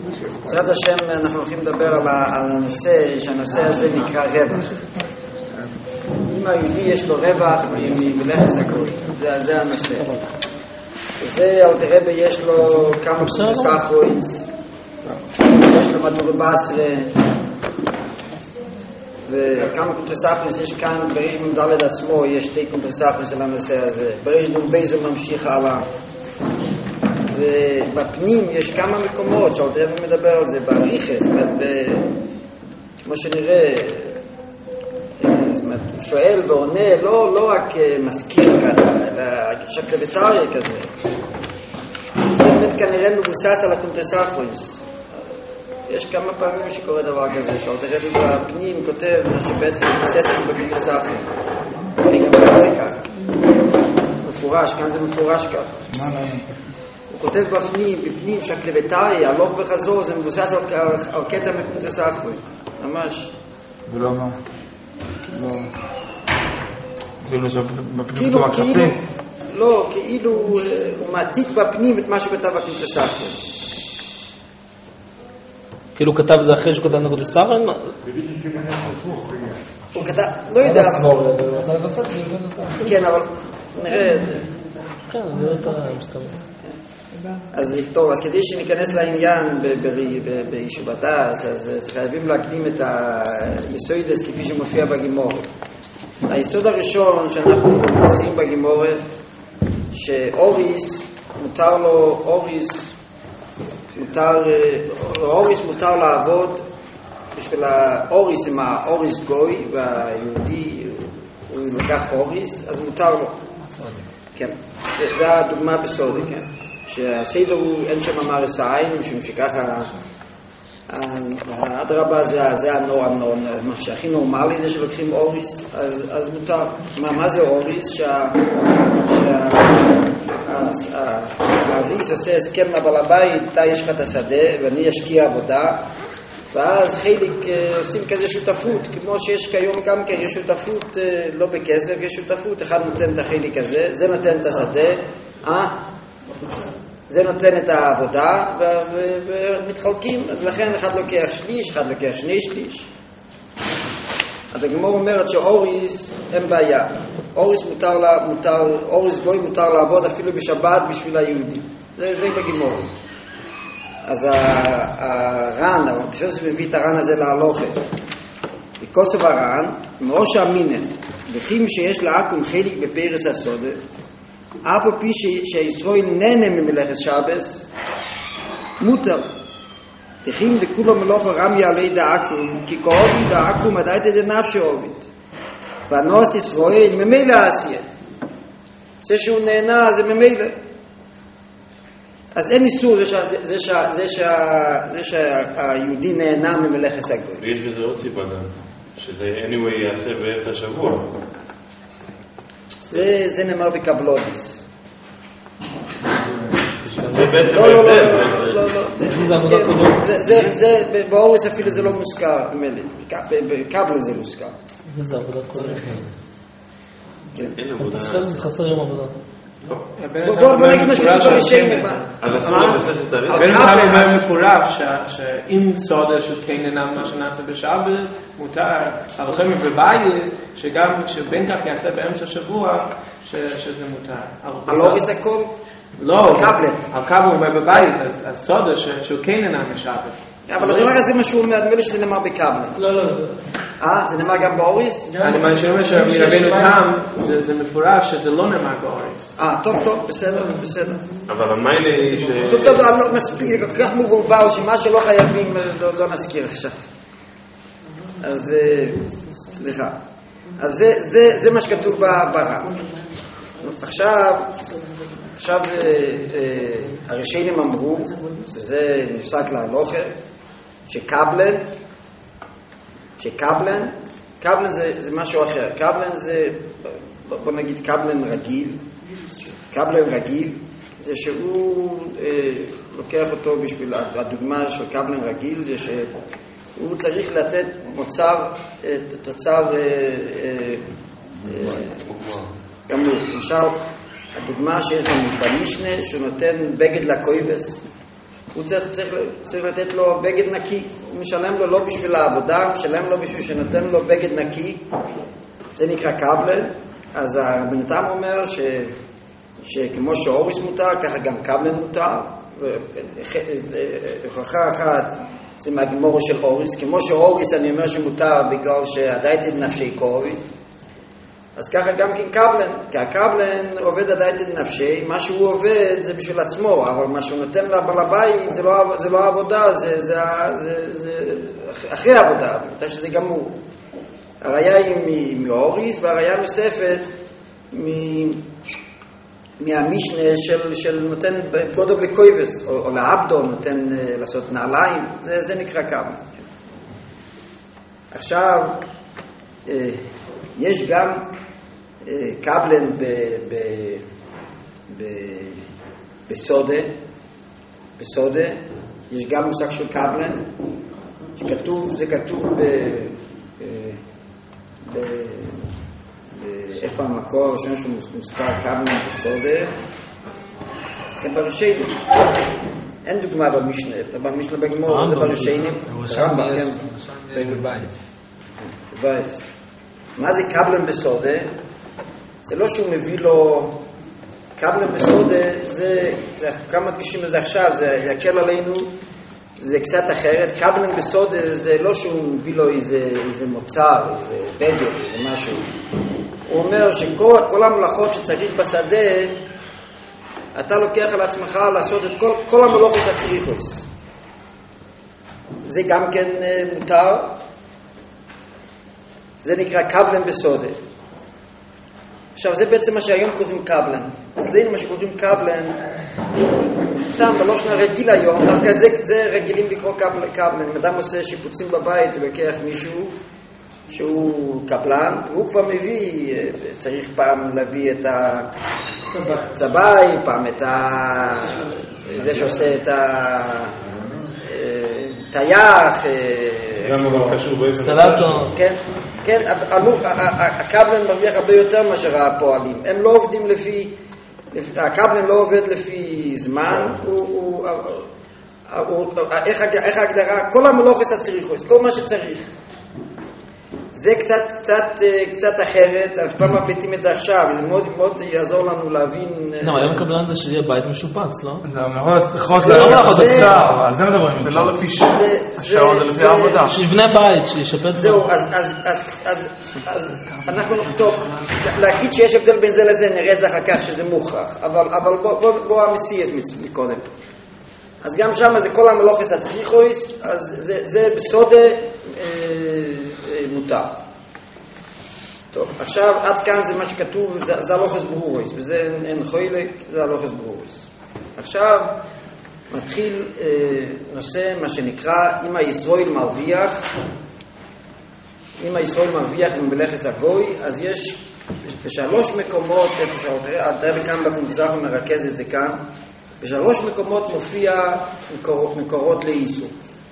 בעזרת השם אנחנו הולכים לדבר על הנושא, שהנושא הזה נקרא רווח. אם היהודי יש לו רווח מלכס הגוי, זה הנושא. זה אלתר רבי יש לו כמה קונטרסאחרויץ, יש לו מדורי בסרה, וכמה קונטרסאחרויץ יש כאן. בריש מ"ד עצמו יש שתי קונטרסאחרויץ על הנושא הזה. בריש נ"ב זה ממשיך הלאה. ובפנים יש כמה מקומות שאלתר רבי מדבר על זה באריכס, כמו שנראה, הוא שואל ועונה, לא רק מזכיר ככה, אלא שקלבטריה כזה. זה באמת כנראה מבוסס על הקונטרסאחרויץ. יש כמה פעמים שקורה דבר כזה, שאלתר רבי בפנים כותב שבעצם מבוסס את זה בקונטרסאחרויץ. וגם כאן זה ככה. מפורש, כאן זה מפורש ככה. הוא כותב בפנים שהקלבטריה, הלוך וחזור, זה מבוסס על קטע מקונטרסאחרויץ. ממש. ולא מה? כאילו שבפנים כתוב הקצה? לא, כאילו הוא מעתיק בפנים את מה שכתב הקונטרסאחרויץ. כאילו הוא כתב את זה אחרי שהוא כתב הקונטרסאחרויץ? הוא כתב, לא יודע. כן, אבל נראה את זה. כן, זה יותר מסתבר. אז טוב, אז כדי שניכנס לעניין בישוב הדס, אז חייבים להקדים את היסודס כפי שמופיע בגימורת. היסוד הראשון שאנחנו מוצאים בגימורת, שאוריס מותר לו, אוריס מותר לעבוד בשביל האוריס, עם האוריס גוי והיהודי הוא לקח אוריס, אז מותר לו. כן, זו הדוגמה בסודי, כן. שהסדר הוא אין שם אמרס העין, משום שככה הדרבה זה מה שהכי נורמלי זה שלוקחים אוריס, אז מותר. מה זה אוריס? שהאביס עושה הסכם לבעל הבית, אתה יש לך את השדה ואני אשקיע עבודה, ואז חלק עושים כזה שותפות, כמו שיש כיום גם כן, יש שותפות לא בכסף, יש שותפות, אחד נותן את החלק הזה, זה נותן את השדה, זה נותן את העבודה ומתחלקים, אז לכן אחד לוקח שליש, אחד לוקח שני שליש. אז הגמרא אומרת שאוריס אין בעיה. אוריס אוריס גוי מותר לעבוד אפילו בשבת בשביל היהודים. זה בגמרא. אז הר"ן, בשביל זה מביא את הר"ן הזה להלוכה. בכוסף הר"ן, מאושה אמינא, וכי שיש לעכו"ם חלק בפרס הסודה, אף על פי שהישראל נהנה ממלאכת שבס, מותר. תכין דכולו מלאכה רמי עלי דעכו"ם, כי כאובי דעכו"ם עדייתא דנפשי עובית. והנוס ישראל ממילא עשייה. זה שהוא נהנה זה ממילא. אז אין איסור זה שהיהודי נהנה ממלאכת הגוי. ויש בזה עוד סיבה גם, שזה anyway יעשה באמצע השבוע. זה נאמר בקבלוניס. זה באוריס אפילו זה לא מוזכר, בקבלן זה מוזכר. זה עבודה כוללת. אין עבודה. זה חסר יום עבודה. בוא נגיד מה שכתוב בראשון. בן אדם אומר מפורש שאם סודה של קינן מה שנעשה בשבת מותר, אבל חייבים בבית שגם שבין כך יעשה באמצע השבוע שזה מותר. על אוריס הכל? לא, על קבל אומר בבית, אז סודה של קינן משבת. אבל הדבר הזה משהו נדמה לי שזה נאמר בקבלן. לא, זה... זה נאמר גם באוריס? אני אומר שמרבנו תם זה מפורש שזה לא נאמר באוריס. טוב, בסדר. אבל המיילה ש... טוב, לא מספיק, זה כל כך מבולבל שמה שלא חייבים לא נזכיר עכשיו. אז סליחה. אז זה מה שכתוב בר"ן. עכשיו הראשונים אמרו, שזה נפסק להלוכה, שקבלן זה משהו אחר. קבלן זה, בוא נגיד קבלן רגיל, זה שהוא לוקח אותו בשביל, הדוגמה של קבלן רגיל זה שהוא צריך לתת תוצר גמור. למשל, הדוגמה שיש לנו במשנה שהוא נותן בגד לקויבס, הוא צריך לתת לו בגד נקי. הוא משלם לו לא בשביל העבודה, הוא משלם לו בשביל שנותן לו בגד נקי. זה נקרא קבלן. אז הבן אדם אומר שכמו שאוריס מותר, ככה גם קבלן מותר. הוכחה אחת זה מהגמורה של אוריס. כמו שאוריס אני אומר שמותר בגלל שהדייתד נפשי קורית, אז ככה גם כן קבלן. כי הקבלן עובד הדייתד נפשי, מה שהוא עובד זה בשביל עצמו, אבל מה שהוא נותן לבעל הבית זה לא עבודה, זה אחרי העבודה, מתי שזה גמור. הראיה היא מאוריס, והראיה נוספת מהמשנה של נותן גודו לקויבס, או לעבדו נותן לעשות נעליים, זה נקרא קבלן. עכשיו, יש גם קבלן בסודה, יש גם מושג של קבלן, זה כתוב איפה המקור הראשון שמוזכר קבלן בסודה? כן, בראשיינים. אין דוגמה במשנה בגמור, זה בראשיינים. בבית. מה זה קבלן בסודה? זה לא שהוא מביא לו קבלן בסודה, זה כמה מדגישים לזה עכשיו, זה יקל עלינו, זה קצת אחרת. קבלן בסודה זה לא שהוא מביא לו איזה מוצר, איזה בגד, איזה משהו. הוא אומר שכל המלאכות שצריך בשדה, אתה לוקח על עצמך לעשות את כל המלאכות שצריכות. זה גם כן מותר. זה נקרא קבלן בסודה. עכשיו, זה בעצם מה שהיום קוראים קבלן. אצלנו מה שקוראים קבלן, סתם, בלושן הרגיל היום, דווקא זה רגילים לקרוא קבלן. אדם עושה שיפוצים בבית ולוקח מישהו שהוא קבלן, והוא כבר מביא, צריך פעם להביא את הצבאי, פעם את זה שעושה את הטייח, גם אבל קשור באיזה כן, הקבלן מרוויח הרבה יותר מאשר הפועלים. הם לא עובדים לפי, הקבלן לא עובד לפי זמן, איך ההגדרה? כל המלאכות הצריכות, כל מה שצריך. זה קצת אחרת, אנחנו כבר מבליטים את זה עכשיו, וזה מאוד יעזור לנו להבין. לא, היום קבלן זה שיהיה בית משופץ, לא? זה לא זה קצר, על זה מדברים. זה לא לפי השעות, זה לפי העבודה. שיבנה בית, שישפץ. זהו, אז אנחנו טוב, להגיד שיש הבדל בין זה לזה, נראה את זה אחר כך שזה מוכרח, אבל בוא המציאס מקודם. אז גם שם זה כל המלאכות הצריכות, אז זה בסודה מותר. טוב, עכשיו עד כאן זה מה שכתוב, זה הלוכס ברורוס, וזה אין חוילק, זה הלוכס ברורוס. עכשיו מתחיל נושא מה שנקרא אם הישראל מרוויח ממלאכת הגוי, אז יש בשלוש מקומות, איפה שהרבי כאן במונצח ומרכז את זה כאן, בשלוש מקומות מופיע מקורות לאיסור.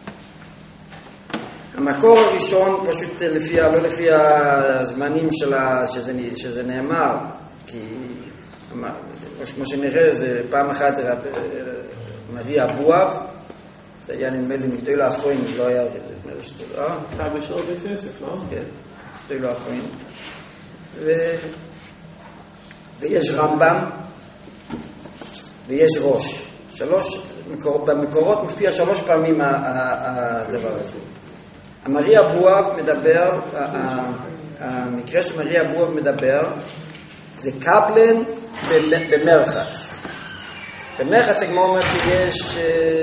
המקור הראשון פשוט לא לפי הזמנים שזה נאמר, כי כמו שנראה זה פעם אחת זה מביא אבואב, זה היה נדמה לי מגדול האחרונים, לא היה אתה בשור בססף, לא? כן, מגדול האחרונים. ויש רמב"ם ויש ראש. במקורות מופיע 3 פעמים הדבר הזה. המרי אבואב מדבר, המקרה שמרי אבואב מדבר, זה קבלן במרחץ. במרחץ הגמרא אומרת שיש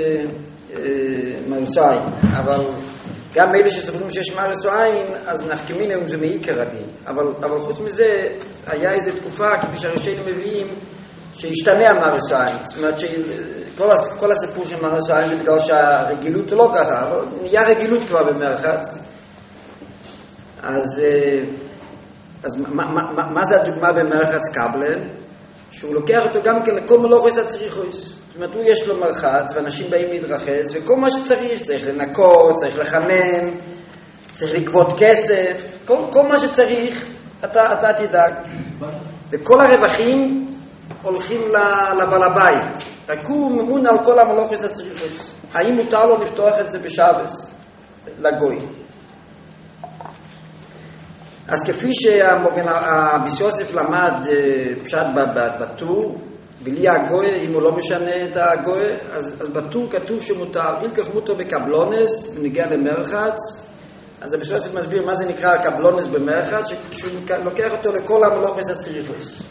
מרסיים, אבל גם אלה שסוברים שיש מרסיים, אז נפקמיניהם זה מעיקר הדין. אבל חוץ מזה, היה איזו תקופה, כפי שהראשינו מביאים, שהשתנה המרסיים. זאת אומרת כל הסיפור של מרסיים זה בגלל שהרגילות לא ככה, אבל נהיה רגילות כבר במרחץ. אז מה זה הדוגמה במרחץ קבלן? שהוא לוקח אותו גם כן לכל מלאכות הצריכות. זאת אומרת, הוא יש לו מרחץ, ואנשים באים להתרחץ, וכל מה שצריך, צריך לנקות, צריך לחמם, צריך לגבות כסף, כל מה שצריך, אתה תדאג. וכל הרווחים הולכים לבעל הבית. רק הוא ממון על כל המלוכס הצריכוס. האם מותר לו לפתוח את זה בשבס לגוי? אז כפי שהביס יוסף למד פשט בטור, בלי הגוי, אם הוא לא משנה את הגוי, אז בטור כתוב שמותר, הילקח מותר בקבלונס, ונגיע למרחץ, אז הביס יוסף מסביר מה זה נקרא קבלונס במרחץ, שהוא לוקח אותו לכל המלוכס הצריכוס.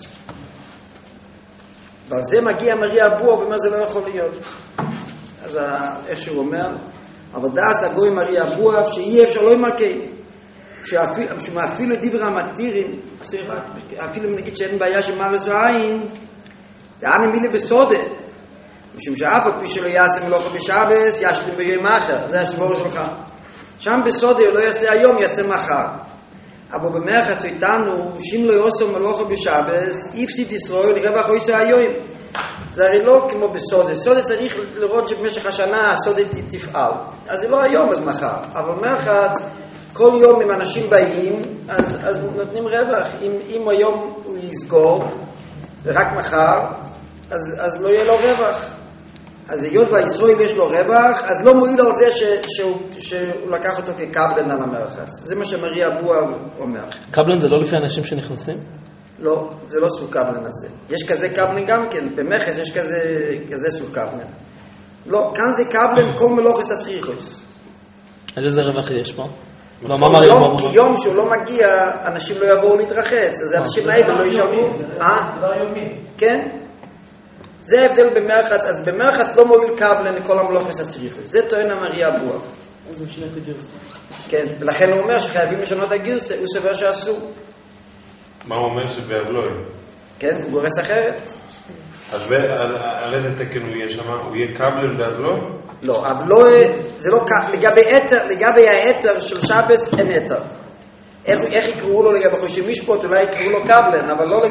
ועל זה מגיע מרי אבוה ומה זה לא יכול להיות. אז איך שהוא אומר, אבל דאס הגוי מרי אבוה שאי אפשר לא ימרקי. כשאפילו דברי המתירים, אפילו נגיד שאין בעיה של מרס ועין, זה היה נמילי בסודה. משום שאף על פי שלא יעשה מלוכה בשבס, ישלים ביום אחר. זה הסבור שלך. שם בסודה הוא לא יעשה היום, יעשה מחר. אבל במרחץ איתנו, שאם לא יעשה מלוכה בשבס, יפסיד ישראל רווח או יעשה היום. זה הרי לא כמו בסודה. סודה צריך לראות שבמשך השנה הסודה תפעל. אז זה לא היום, אז מחר. אבל במרחץ, כל יום אם אנשים באים, אז נותנים רווח. אם היום הוא יסגור, ורק מחר, אז לא יהיה לו רווח. אז היות והישראל יש לו רווח, אז לא מועיל על זה שהוא לקח אותו כקבלן על המרחץ. זה מה שמרי אבוה אומר. קבלן זה לא לפי אנשים שנכנסים? לא, זה לא סוג קבלן הזה. יש כזה קבלן גם כן, במחס יש כזה סוג קבלן. לא, כאן זה קבלן כל מלוכס הצריכוס. אז איזה רווח יש פה? כי יום שהוא לא מגיע, אנשים לא יבואו להתרחץ, אז האנשים האלה לא ישלמו. זה דבר יומי. כן? זה ההבדל במרחץ, אז במרחץ לא מועיל קבלן לכל המלוכס הצריכוס. זה טוען המרי אבוה. אז הוא משנה את הגרסה. כן, ולכן הוא אומר שחייבים לשנות את הגרסה, הוא סבר שאסור. מה הוא אומר שבאבלוי? כן, הוא גורס אחרת. אז על איזה תקן הוא יהיה שם? הוא יהיה קבלן באבלוי? לא, אבלוי, זה לא לגבי האתר של שבס אין אתר. איך יקראו לו לגבי חושי משפוט, אולי יקראו לו קבלן, אבל לא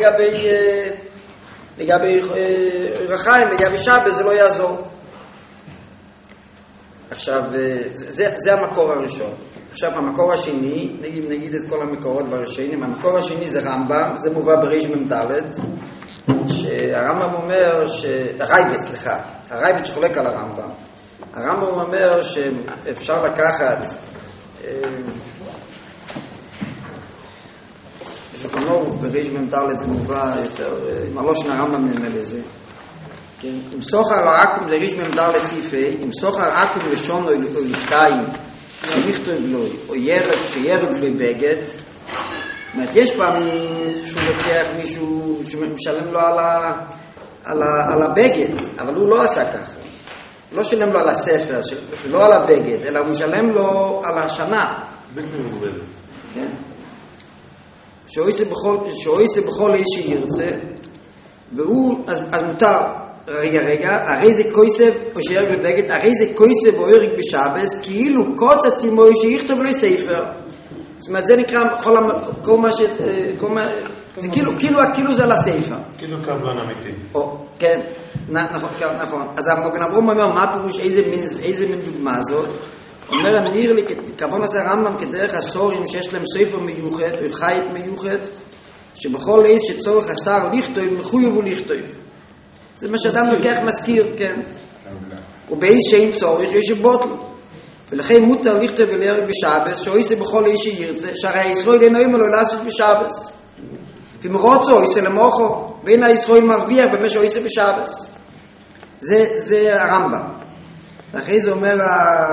לגבי רחיים, לגבי שבס, זה לא יעזור. עכשיו, זה המקור הראשון. עכשיו, המקור השני, נגיד את כל המקורות בראשונים, המקור השני זה רמב"ם, זה מובא בריש ממדלת, שהרמב"ם אומר, הרייבץ שחולק על הרמב"ם. הרמב"ם אומר שאפשר לקחת בשולחן ערוך בריש ממדלת זה מובא יותר, עם הלושן הרמב"ם נדמה לזה. אם סוחר עקום זה ריש ממדלת סעיפי, אם סוחר עקום לשון או לשתיים, שנכתוב בלוי, או שירב בלוי בגד, זאת אומרת, יש פעמים שהוא לוקח מישהו שמשלם לו על הבגד, אבל הוא לא עשה ככה. לא שלם לו על הספר, לא על הבגד, אלא הוא משלם לו על השנה. בלתי מוגבלת. כן. שאויסה בכל איש שירצה, והוא, אז מותר, רגע, הרי זה כויסב, או שירק בבגד, הרי זה כויסב או ירק בשבס, כאילו קוץ עצמוי שיכתוב לו ספר. זאת אומרת, זה נקרא כל מה ש... זה כאילו זה על הספר. כאילו קבלן אמיתי. כן, נכון. אז המוגן אברום אומר, מה פירוש, איזה מין דוגמה זאת? אומר, נראה לי, כבון עשה רמב"ם כדרך הסורים שיש להם ספר מיוחד, או חית מיוחד, שבכל איס שצורך השר לכתוב, מחויב הוא לכתוב. זה מה שאדם לוקח מזכיר, כן. ובאיס שאין צורך, יש בוטל. ולכן מותר לכתוב ולהרג בשבס, שאויסה בכל איש שירצה, שהרי הישראל אינו אמר לו לעשות בשבס. ומרוצו, אויסה למוחו, ואין הישראל מרוויח במה שאויסה בשבס. זה הרמב"ם. ואחרי זה אומר,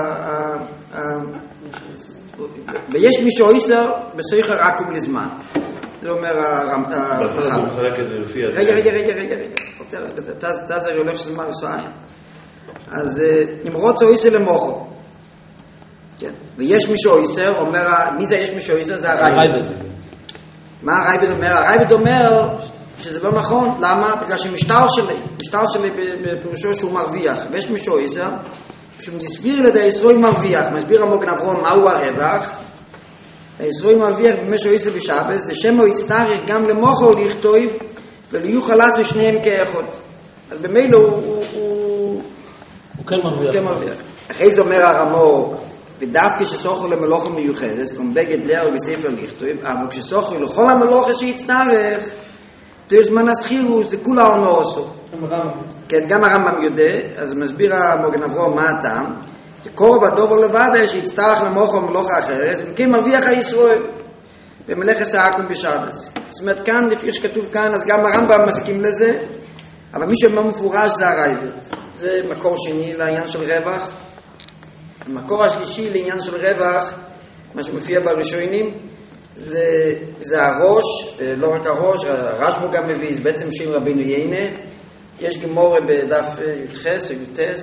ויש מי שאויסה בסויכה עקום לזמן. זה אומר הרמב"ם. רגע. תעזר הולך של מה עושה. אז נמרוץ אויסה למוחו. כן. ויש מי שאויסה, אומר, מי זה יש מי שאויסה? זה הרייבד. מה הרייבד אומר? הרייבד אומר שזה לא נכון. למה? בגלל שמשטר שלי בפירושו שהוא מרוויח. ויש מי שאויסה, שהוא מסביר לידי ישראל מרוויח. מסביר המוגן אברום מהו הרווח. ישראל מרוויח במה שאויסה בשבס, זה שמו יצטרך גם למוחו לכתוב, וליוכל לעשות שניהם כאחד. אז במילא הוא כן מרוויח. אחרי זה אומר הרמו, ודווקא שסוחר למלוכה מיוחדת, כמו בגד לאו בספר לכתוב, אבל כשסוחר לכל המלוכה שיצטרך, תוך זמן הסחירו, זה כולה עונו עשו. כן, גם הרמב"ם יודע, אז מסביר המוגן אברהם מה הטעם. קורב הדובר לבד שיצטרך למוכו מלוכה אחרת, כי מרוויח הישראל במלאכת העכו"ם בשבת. זאת אומרת, כאן, לפי שכתוב כאן, אז גם הרמב"ם מסכים לזה, אבל מי שמפורש זה הרייבד. זה מקור שני לעניין של רווח. המקור השלישי לעניין של רווח, מה שמופיע בראשונים, זה הראש, לא רק הראש, הרשב"א גם מביא, זה בעצם שם רבינו יינה. יש גמורה בדף י"ח או י"ט,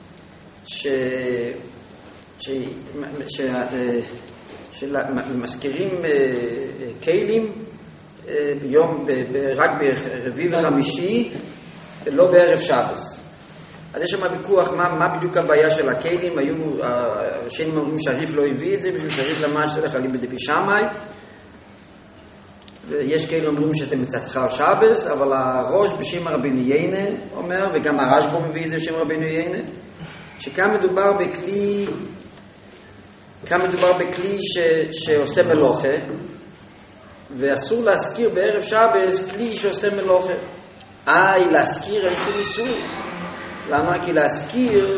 שמזכירים כלים ביום, רק ברביעי וחמישי, לא בערב שבת. אז יש שם ויכוח מה בדיוק הבעיה של הכלים. היו השנים אומרים שריף לא הביא את זה, בשביל שריף למד שתלך עלים בדבי שמאי, ויש כאלה אומרים שזה מצד שכר שבס, אבל הראש בשם רבינו יינה אומר, וגם הרשב"א מביא את זה בשם רבינו יינה, שכאן מדובר בכלי שעושה מלוכה, ואסור להזכיר בערב שבס כלי שעושה מלוכה. להזכיר אין שום איסור. למה? כי להזכיר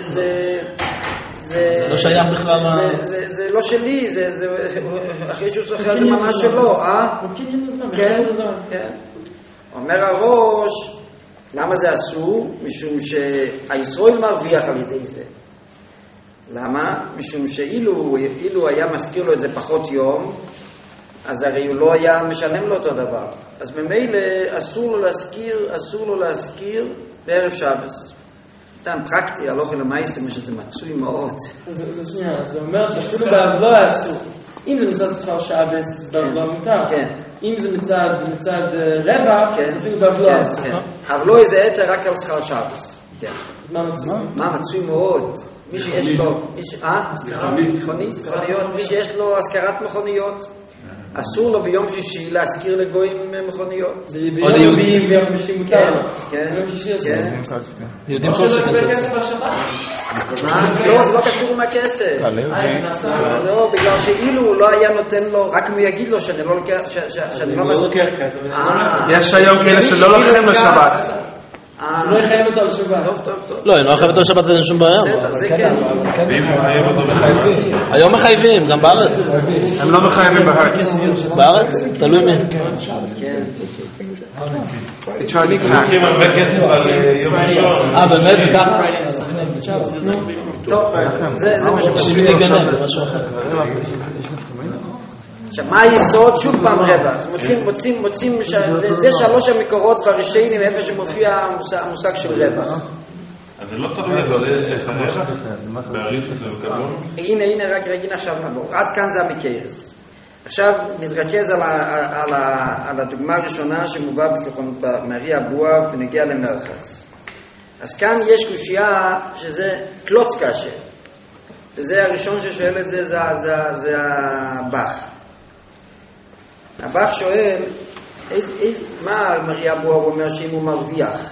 זה לא שייך בכלל. זה לא שלי, אחרי שהוא שוחר זה ממש שלו, כן. אומר הראש, למה זה אסור? משום שהישראל מרוויח על ידי זה. למה? משום שאילו היה מזכיר לו את זה פחות יום, אז הרי הוא לא היה משלם לו אותו דבר. אז ממילא אסור לו להזכיר בערב שבס. סתם פרקטי, הלוך אל המייסים, שזה מצוי מאוד. זה שנייה, זה אומר שאפילו באבלו אסור. אם זה מצד שכר שבס, באבלו מותר. כן. אם זה מצד רווח, אז אפילו באבלו אסור. אבלו זה היתר רק על שכר שבס. כן. מה מצוי? מה מצוי מאוד? מי שיש לו... מכוניות. מי שיש לו השכרת מכוניות, אסור לו ביום שישי להזכיר לגויים מכוניות. ביום רביעי ביום חמישי מותר. כן. ביום שישי אסור. יהודים כל שכן כסף בשבת. לא, זה לא קשור עם הכסף. לא, בגלל שאילו הוא לא היה נותן לו, רק אם הוא יגיד לו שאני לא לוקח כסף. יש היום כאלה שלא לוקחים לשבת. לא יחייב אותו על שבת. טוב. לא, לא יחייב אותו לשבת, אין שום בעיה. זה כן. ואם מחייב אותו מחייבים? היום מחייבים, גם בארץ. הם לא מחייבים בארץ. בארץ? תלוי מי. כן. לוקחים הרבה כסף על יום ראשון. באמת? זה ככה? טוב, זה מה בשביל להיגנב, זה משהו אחר. עכשיו, מה היסוד? שוב פעם רווח. מוצאים, זה שלוש המקורות בראשונים, איפה שמופיע המושג של רווח. אז זה לא תלוי איך בעריך זה וקבלון? הנה, רק רגע עכשיו נעבור. עד כאן זה המקיירס. עכשיו נתרכז על הדוגמה הראשונה שמובא במרי אבוה ונגיע למרחץ. אז כאן יש קושייה שזה קלוץ קשה. וזה הראשון ששואל את זה, זה הבח. הבח שואל, מה מרי אבוה אומר שאם הוא מרוויח?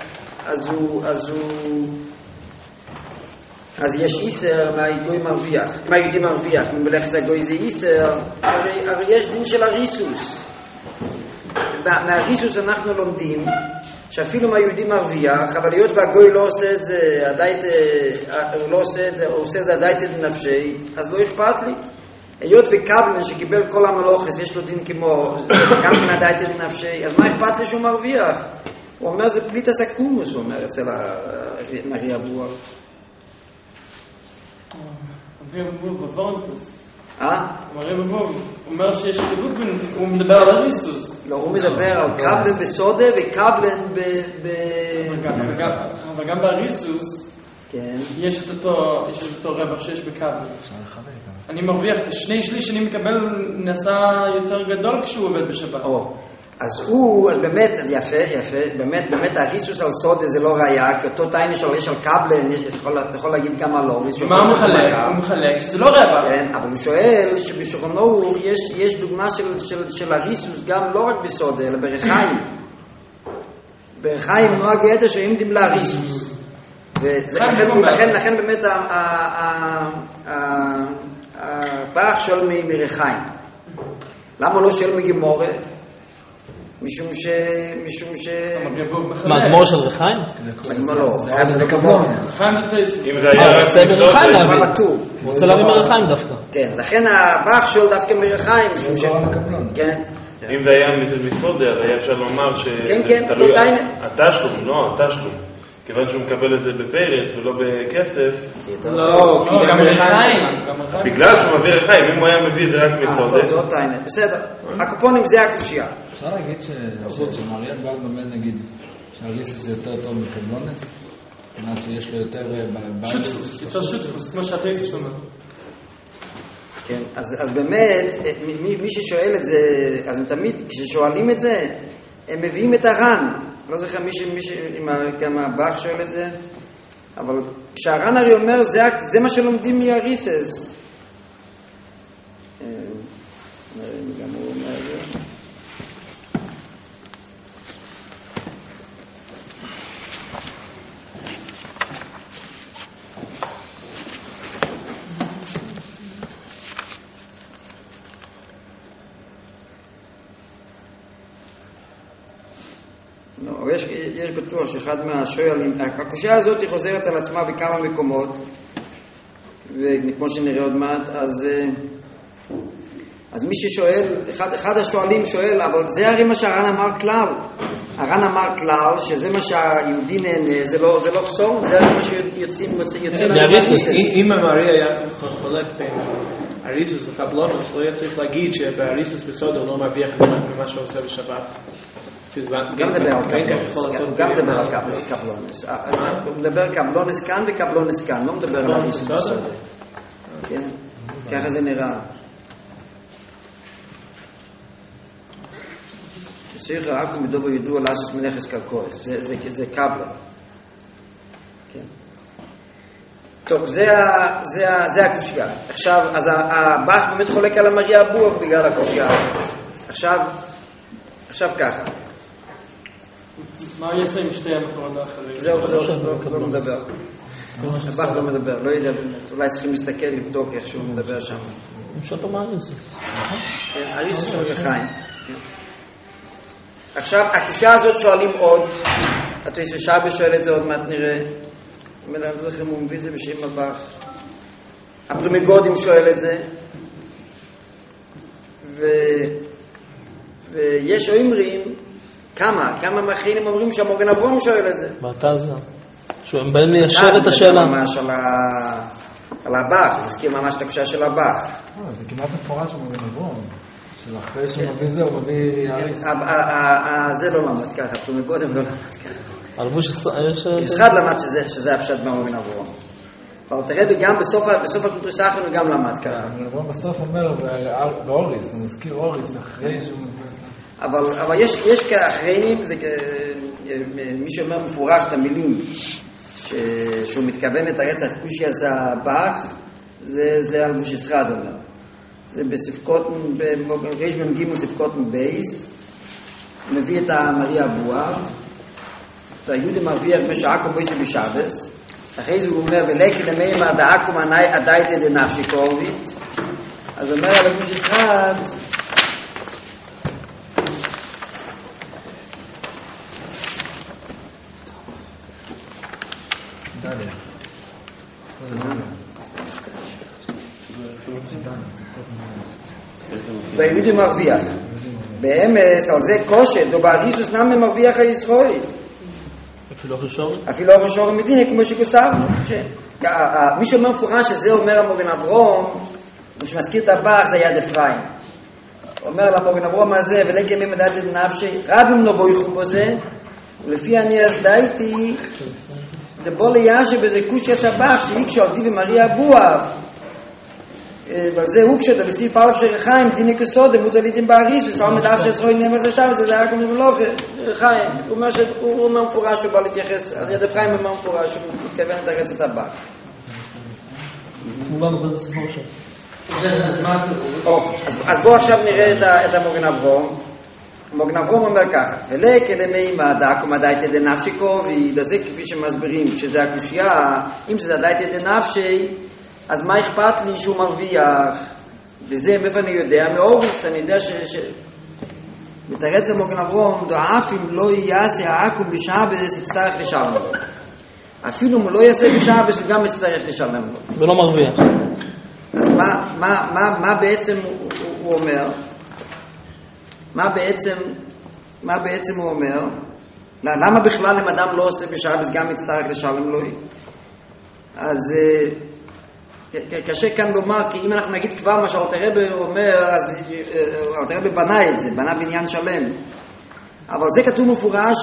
אז יש איסר מהיהודי מרוויח, ממלאכת הגוי זה איסר, הרי יש דין של הריסוס. מהריסוס אנחנו לומדים שאפילו מהיהודי מרוויח, אבל היות והגוי לא עושה את זה, הוא לא עושה את זה, הוא עושה את זה עדיין בנפשי, אז לא אכפת לי. היות וקבלן שקיבל כל המלוכס, יש לו דין כמו, גם כן עדיין בנפשי, אז מה אכפת לי שהוא מרוויח? הוא אומר, זה פליט הסקומוס, הוא אומר, אצל מרי אבוה. הוא אומר שיש חידוד, הוא מדבר על הריסוס. לא, הוא מדבר על קבלן בסודה וקבלן אבל גם בריסוס יש את אותו רווח שיש בקבלן. אני מרוויח את השני שליש שאני מקבל נעשה יותר גדול כשהוא עובד בשבת. אז באמת, יפה, באמת הריסוס על סודה זה לא ראייה, כי אותו טיינה שיש על קבלן, אתה יכול להגיד גם על אוריס. מה הוא מחלק? הוא מחלק שזה לא רווח. כן, אבל הוא שואל שבשולחן ערוך יש דוגמה של הריסוס גם לא רק בסודה, אלא ברחיים. ברחיים נוהג היתר שעומדים להריסוס. לכן באמת הפרח שואל מרחיים. למה לא שואל מגימורה? משום ש... מה, הגמור של רחיים? לא, רחיים זה לא קבלון. אם זה היה רוצה מרחיים להביא. הוא רוצה להביא מרחיים דווקא. כן, לכן הבח שואל דווקא מרחיים, משום ש... כן. אם זה היה מסודר, היה אפשר לומר תלוי התשלום, לא, התשלום. כיוון שהוא מקבל את זה בפרס ולא בכסף. לא, גם רחיים. בגלל שהוא מביא רחיים, אם הוא היה מביא את זה רק מסודר. טוב, זאת העניין. בסדר. הקופונים זה הקושייה. אפשר להגיד שמריאל בעל לומד, נגיד, שהריסס זה יותר טוב מקבלונס? כלומר שיש לו יותר... שותפוס, יותר שותפוס, כמו שהטייסס אומר. כן, אז באמת, מי ששואל את זה, אז הם תמיד, כששואלים את זה, הם מביאים את הר"ן. לא זוכר מי כמה הבח שואל את זה, אבל כשהר"ן הרי אומר, זה מה שלומדים מהריסס. גם הוא אומר את זה. לא, יש בטוח שאחד מהשואלים, הקושיה הזאת היא חוזרת על עצמה בכמה מקומות, וכמו שנראה עוד מעט, אז מי ששואל, אחד השואלים שואל, אבל זה הרי מה שהר"ן אמר כלל. הר"ן אמר כלל שזה מה שהיהודי נהנה, זה לא חסור, זה הרי מה שיוצאים מהריסוס. אם המרי היה חולק בין הריסוס לקבלונוס, לא היה צריך להגיד שבהריסוס בסודר לא מרוויח ממה שהוא עושה בשבת. גם מדבר על קבלונס. הוא מדבר קבלונס כאן וקבלונס כאן, לא מדבר על הריסוס בסודר. כן, ככה זה נראה. צריך רק ומדובו ידוע לעשות מנכס קרקועס, זה קבלה. כן. טוב, זה הקושיה. עכשיו, אז הבח באמת חולק על המרי אבוח בגלל הקושיה. עכשיו ככה. מה יעשה עם שתי המקומות האחרים? זהו, לא מדבר. הבח לא מדבר, לא יודע באמת. אולי צריכים להסתכל, לבדוק איך שהוא מדבר שם. פשוט אומר הריסוס. הריסוס של רחיים. עכשיו, הקושה הזאת שואלים עוד, אתה יש ששאבי שואל את זה עוד מעט נראה, אני לא זוכר אם הוא מביא את זה בשם הבח. הפרימגודים שואל את זה, ויש אומרים, כמה מאחרים אומרים שהמוגן אברום שואל את זה. באתה זה, שהם באים ליישר את השאלה. זה ממש על הבח, זה מזכיר ממש את הקושה של הבח. זה כמעט מפורש מוגן אברום. אחרי שהוא מביא זה, הוא מביא הריס. זה לא למד ככה, פרימגודים לא למד ככה. הלבוש ישחד למד שזה הפשט במוגן אברום. אבל תראה גם בסוף הקונטריס האחרון הוא גם למד ככה. אברום בסוף אומר באוריס, הוא מזכיר אוריס אחרי שהוא מזכיר. אבל יש כאחריינים, מי שאומר מפורש את המילים שהוא מתכוון את הרצח קושי הזה הבח, זה הלבוש ישחד אומר. זה בספקות, בריש מנגימו ספקות מבייס, מביא את המרי אבוח, והיהודי מרוויח משעקו בייסי בשבס, אחרי זה הוא אומר, ולקי למימה דאקו עדייתא דנפשי קורבית, אז אומר על הגוש ישחד, והיהודי מרוויח. באמס, על זה קושת, או באריסוס נמי מרוויח הישרוי. אפילו לא חשור מדיני, כמו שגוסרנו. מי שאומר מפורש שזה אומר המוגן אברום, מי שמזכיר את הבח זה יד אפרים. אומר למוגן אברום הזה, ולקי מי מדעת את נפשי, רבים לא בויכו בו זה, ולפי אני אז דייתי, דבו ליאשה בזה קושי הסבח, שאיקשו על דיבי מרי אבוח, ועל זה הוקשת, בסעיף א' של רחיים, דיני כסודם, מוטליתם באריסוס, על מדף שסרוי נמר זה שם, זה היה כמו מלוכה, רחיים. הוא אומר מפורש, הוא בא להתייחס, על יד אפרים אומר מפורש, הוא מתכוון את הרצת הבא. הוא גם עובד בספור שם. אז בואו עכשיו נראה את המוגן אברום. המוגן אברום אומר ככה, ולקי למימה דאקו מדייתא דנפשי קורבית, זה כפי שמסבירים, שזה הקושייה, אם זה דייתא דנפשי, אז מה אכפת לי שהוא מרוויח? וזה מאיפה אני יודע? מאוריס, אני יודע מתרץ המוגן אברום, דאף אם לא יעשה העקום בשבס, יצטרך לשלם לו. אפילו אם לא יעשה בשבס, הוא גם יצטרך לשלם לו. ולא מרוויח. אז מה בעצם הוא אומר? מה בעצם הוא אומר? למה בכלל אם אדם לא עושה בשבס, גם יצטרך לשלם לו? אז קשה כאן לומר, כי אם אנחנו נגיד כבר מה שאלתר רבי אומר, אז אלתר רבי בנה את זה, בנה בניין שלם. אבל זה כתוב מפורש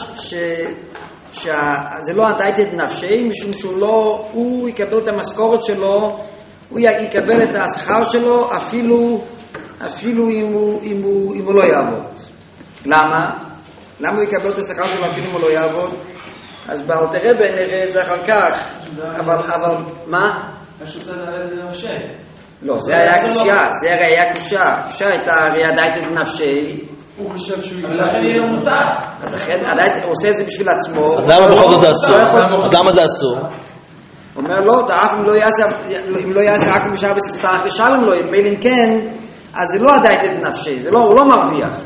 שזה לא הדייתת נפשי, משום הוא יקבל את המשכורת שלו, הוא יקבל את השכר שלו אפילו אם הוא לא יעבוד. למה? למה הוא יקבל את השכר שלו אפילו אם הוא לא יעבוד? אז באלתר רבי נראה את זה אחר כך. אבל מה? משהו סדר על איזה נפשי. לא, זה היה קושה, זה הרי היה קושה. קושה הייתה הרי הדייתת נפשי. הוא חושב שהוא לכן יהיה מותר. אז לכן, הוא עושה את זה בשביל עצמו. אז למה בכל זאת זה אסור? אז למה זה אסור? הוא אומר, לא, דאף אם לא יעשה עקום בשבס יצטרך לשלם לו, אם כן, אז זה לא הדייתת נפשי, הוא לא מרוויח.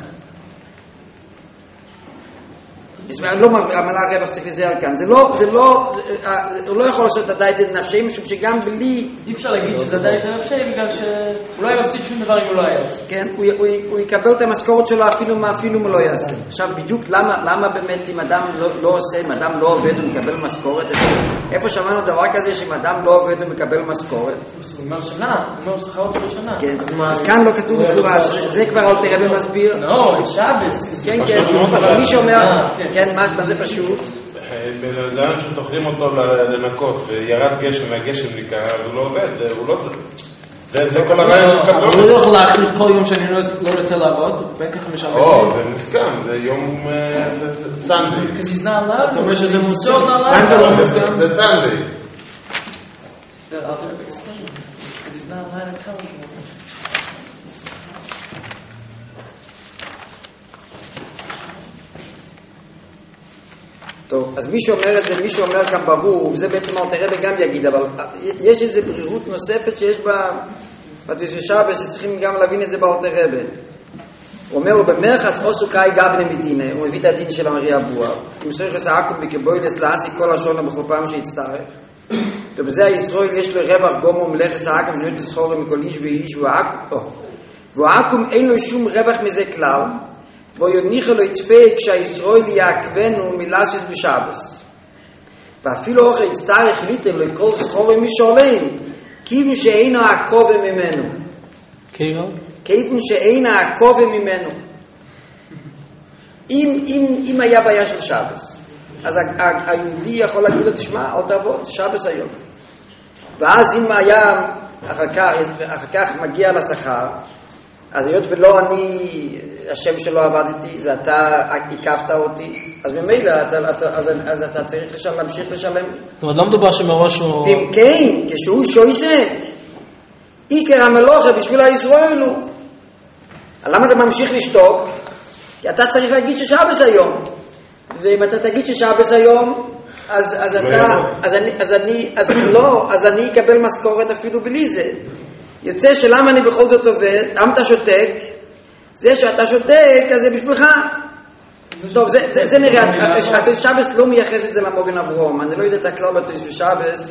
המלה הרווח צריך לזהר כאן, הוא לא יכול לעשות את הדייתת נפשי, משום שגם בלי... אי אפשר להגיד שזה דייתת נפשי, בגלל שהוא לא יפסיד שום דבר אם הוא לא יעשה. כן, הוא יקבל את המשכורת שלו אפילו אם הוא לא יעשה. עכשיו בדיוק למה באמת אם אדם לא עושה, אם אדם לא עובד ומקבל משכורת, איפה שמענו דבר כזה שאם אדם לא עובד ומקבל משכורת? הוא אומר שנה, הוא אומר שכר אותו בשנה. כן, אז כאן לא כתוב מפורש, זה כבר אלתר רבי מסביר. לא, שבס. כן, אבל מי שאומר, כן, מה זה פשוט? בן שתוכלים אותו לנקות וירד גשם והגשם ניקה, הוא לא עובד, הוא לא... זה כל הרעיון שקבלו. הוא לא יכול להחליט כל יום שאני לא רוצה לעבוד, בין ככה משלם. זה מוסכם, זה יום סנדי. Because he's not allowed. אתה אומר שזה מוסכם? זה לא מוסכם? זה סנדי. I'll have to explain. Because he's not allowed to tell him. טוב, אז מי שאומר את זה, מי שאומר כאן ברור, וזה בעצם אלתר רבי גם יגיד, אבל יש איזו ברירות נוספת שיש בתשע שבס, שצריכים גם להבין את זה באלתר רבי. הוא אומר, ובמרחץ עושו קאי גבנה מדינה, הוא מביא את הדין של המרי אבוה, אם צריך לסעקום בקבוילס לעשי כל השונה בכל פעם שיצטרך, ובזה הישראל יש לו רווח גומו מלך לסעקום שניות לסחורים מכל איש ואיש, והעקום אין לו שום רווח מזה כלל, ויוניחו לו יתפק שהישראל יעקבנו מלאסס בשבס. ואפילו אחרי יצטרך ליתם לו כל סחורים משולים, כיוון שאינו העקובה ממנו. כיוון שאינו העקובה ממנו. אם היה בעיה של שבס, אז היהודי יכול להגיד לו, תשמע, אל תעבוד, שבס היום. ואז אם היה אחר כך מגיע לשכר, אז היות ולא אני, השם שלא עבדתי, זה אתה עיקפת אותי, אז ממילא, אז אתה צריך להמשיך לשלם. זאת אומרת, לא מדובר שמראש הוא... ואם כן, כשהוא שויסק, עיקר המלוכה בשביל הישראל הוא. למה אתה ממשיך לשתוק? כי אתה צריך להגיד ששבס היום. ואם אתה תגיד ששבס היום, אז אני אקבל משכורת אפילו בלי זה. יוצא שלמה אני בכל זאת עובד, למה אתה שותק? זה שאתה שותק, אז זה בשבילך. טוב, זה נראה, שבס לא מייחס את זה למוגן אברום. אני לא יודע את הכלל בתשע שבס,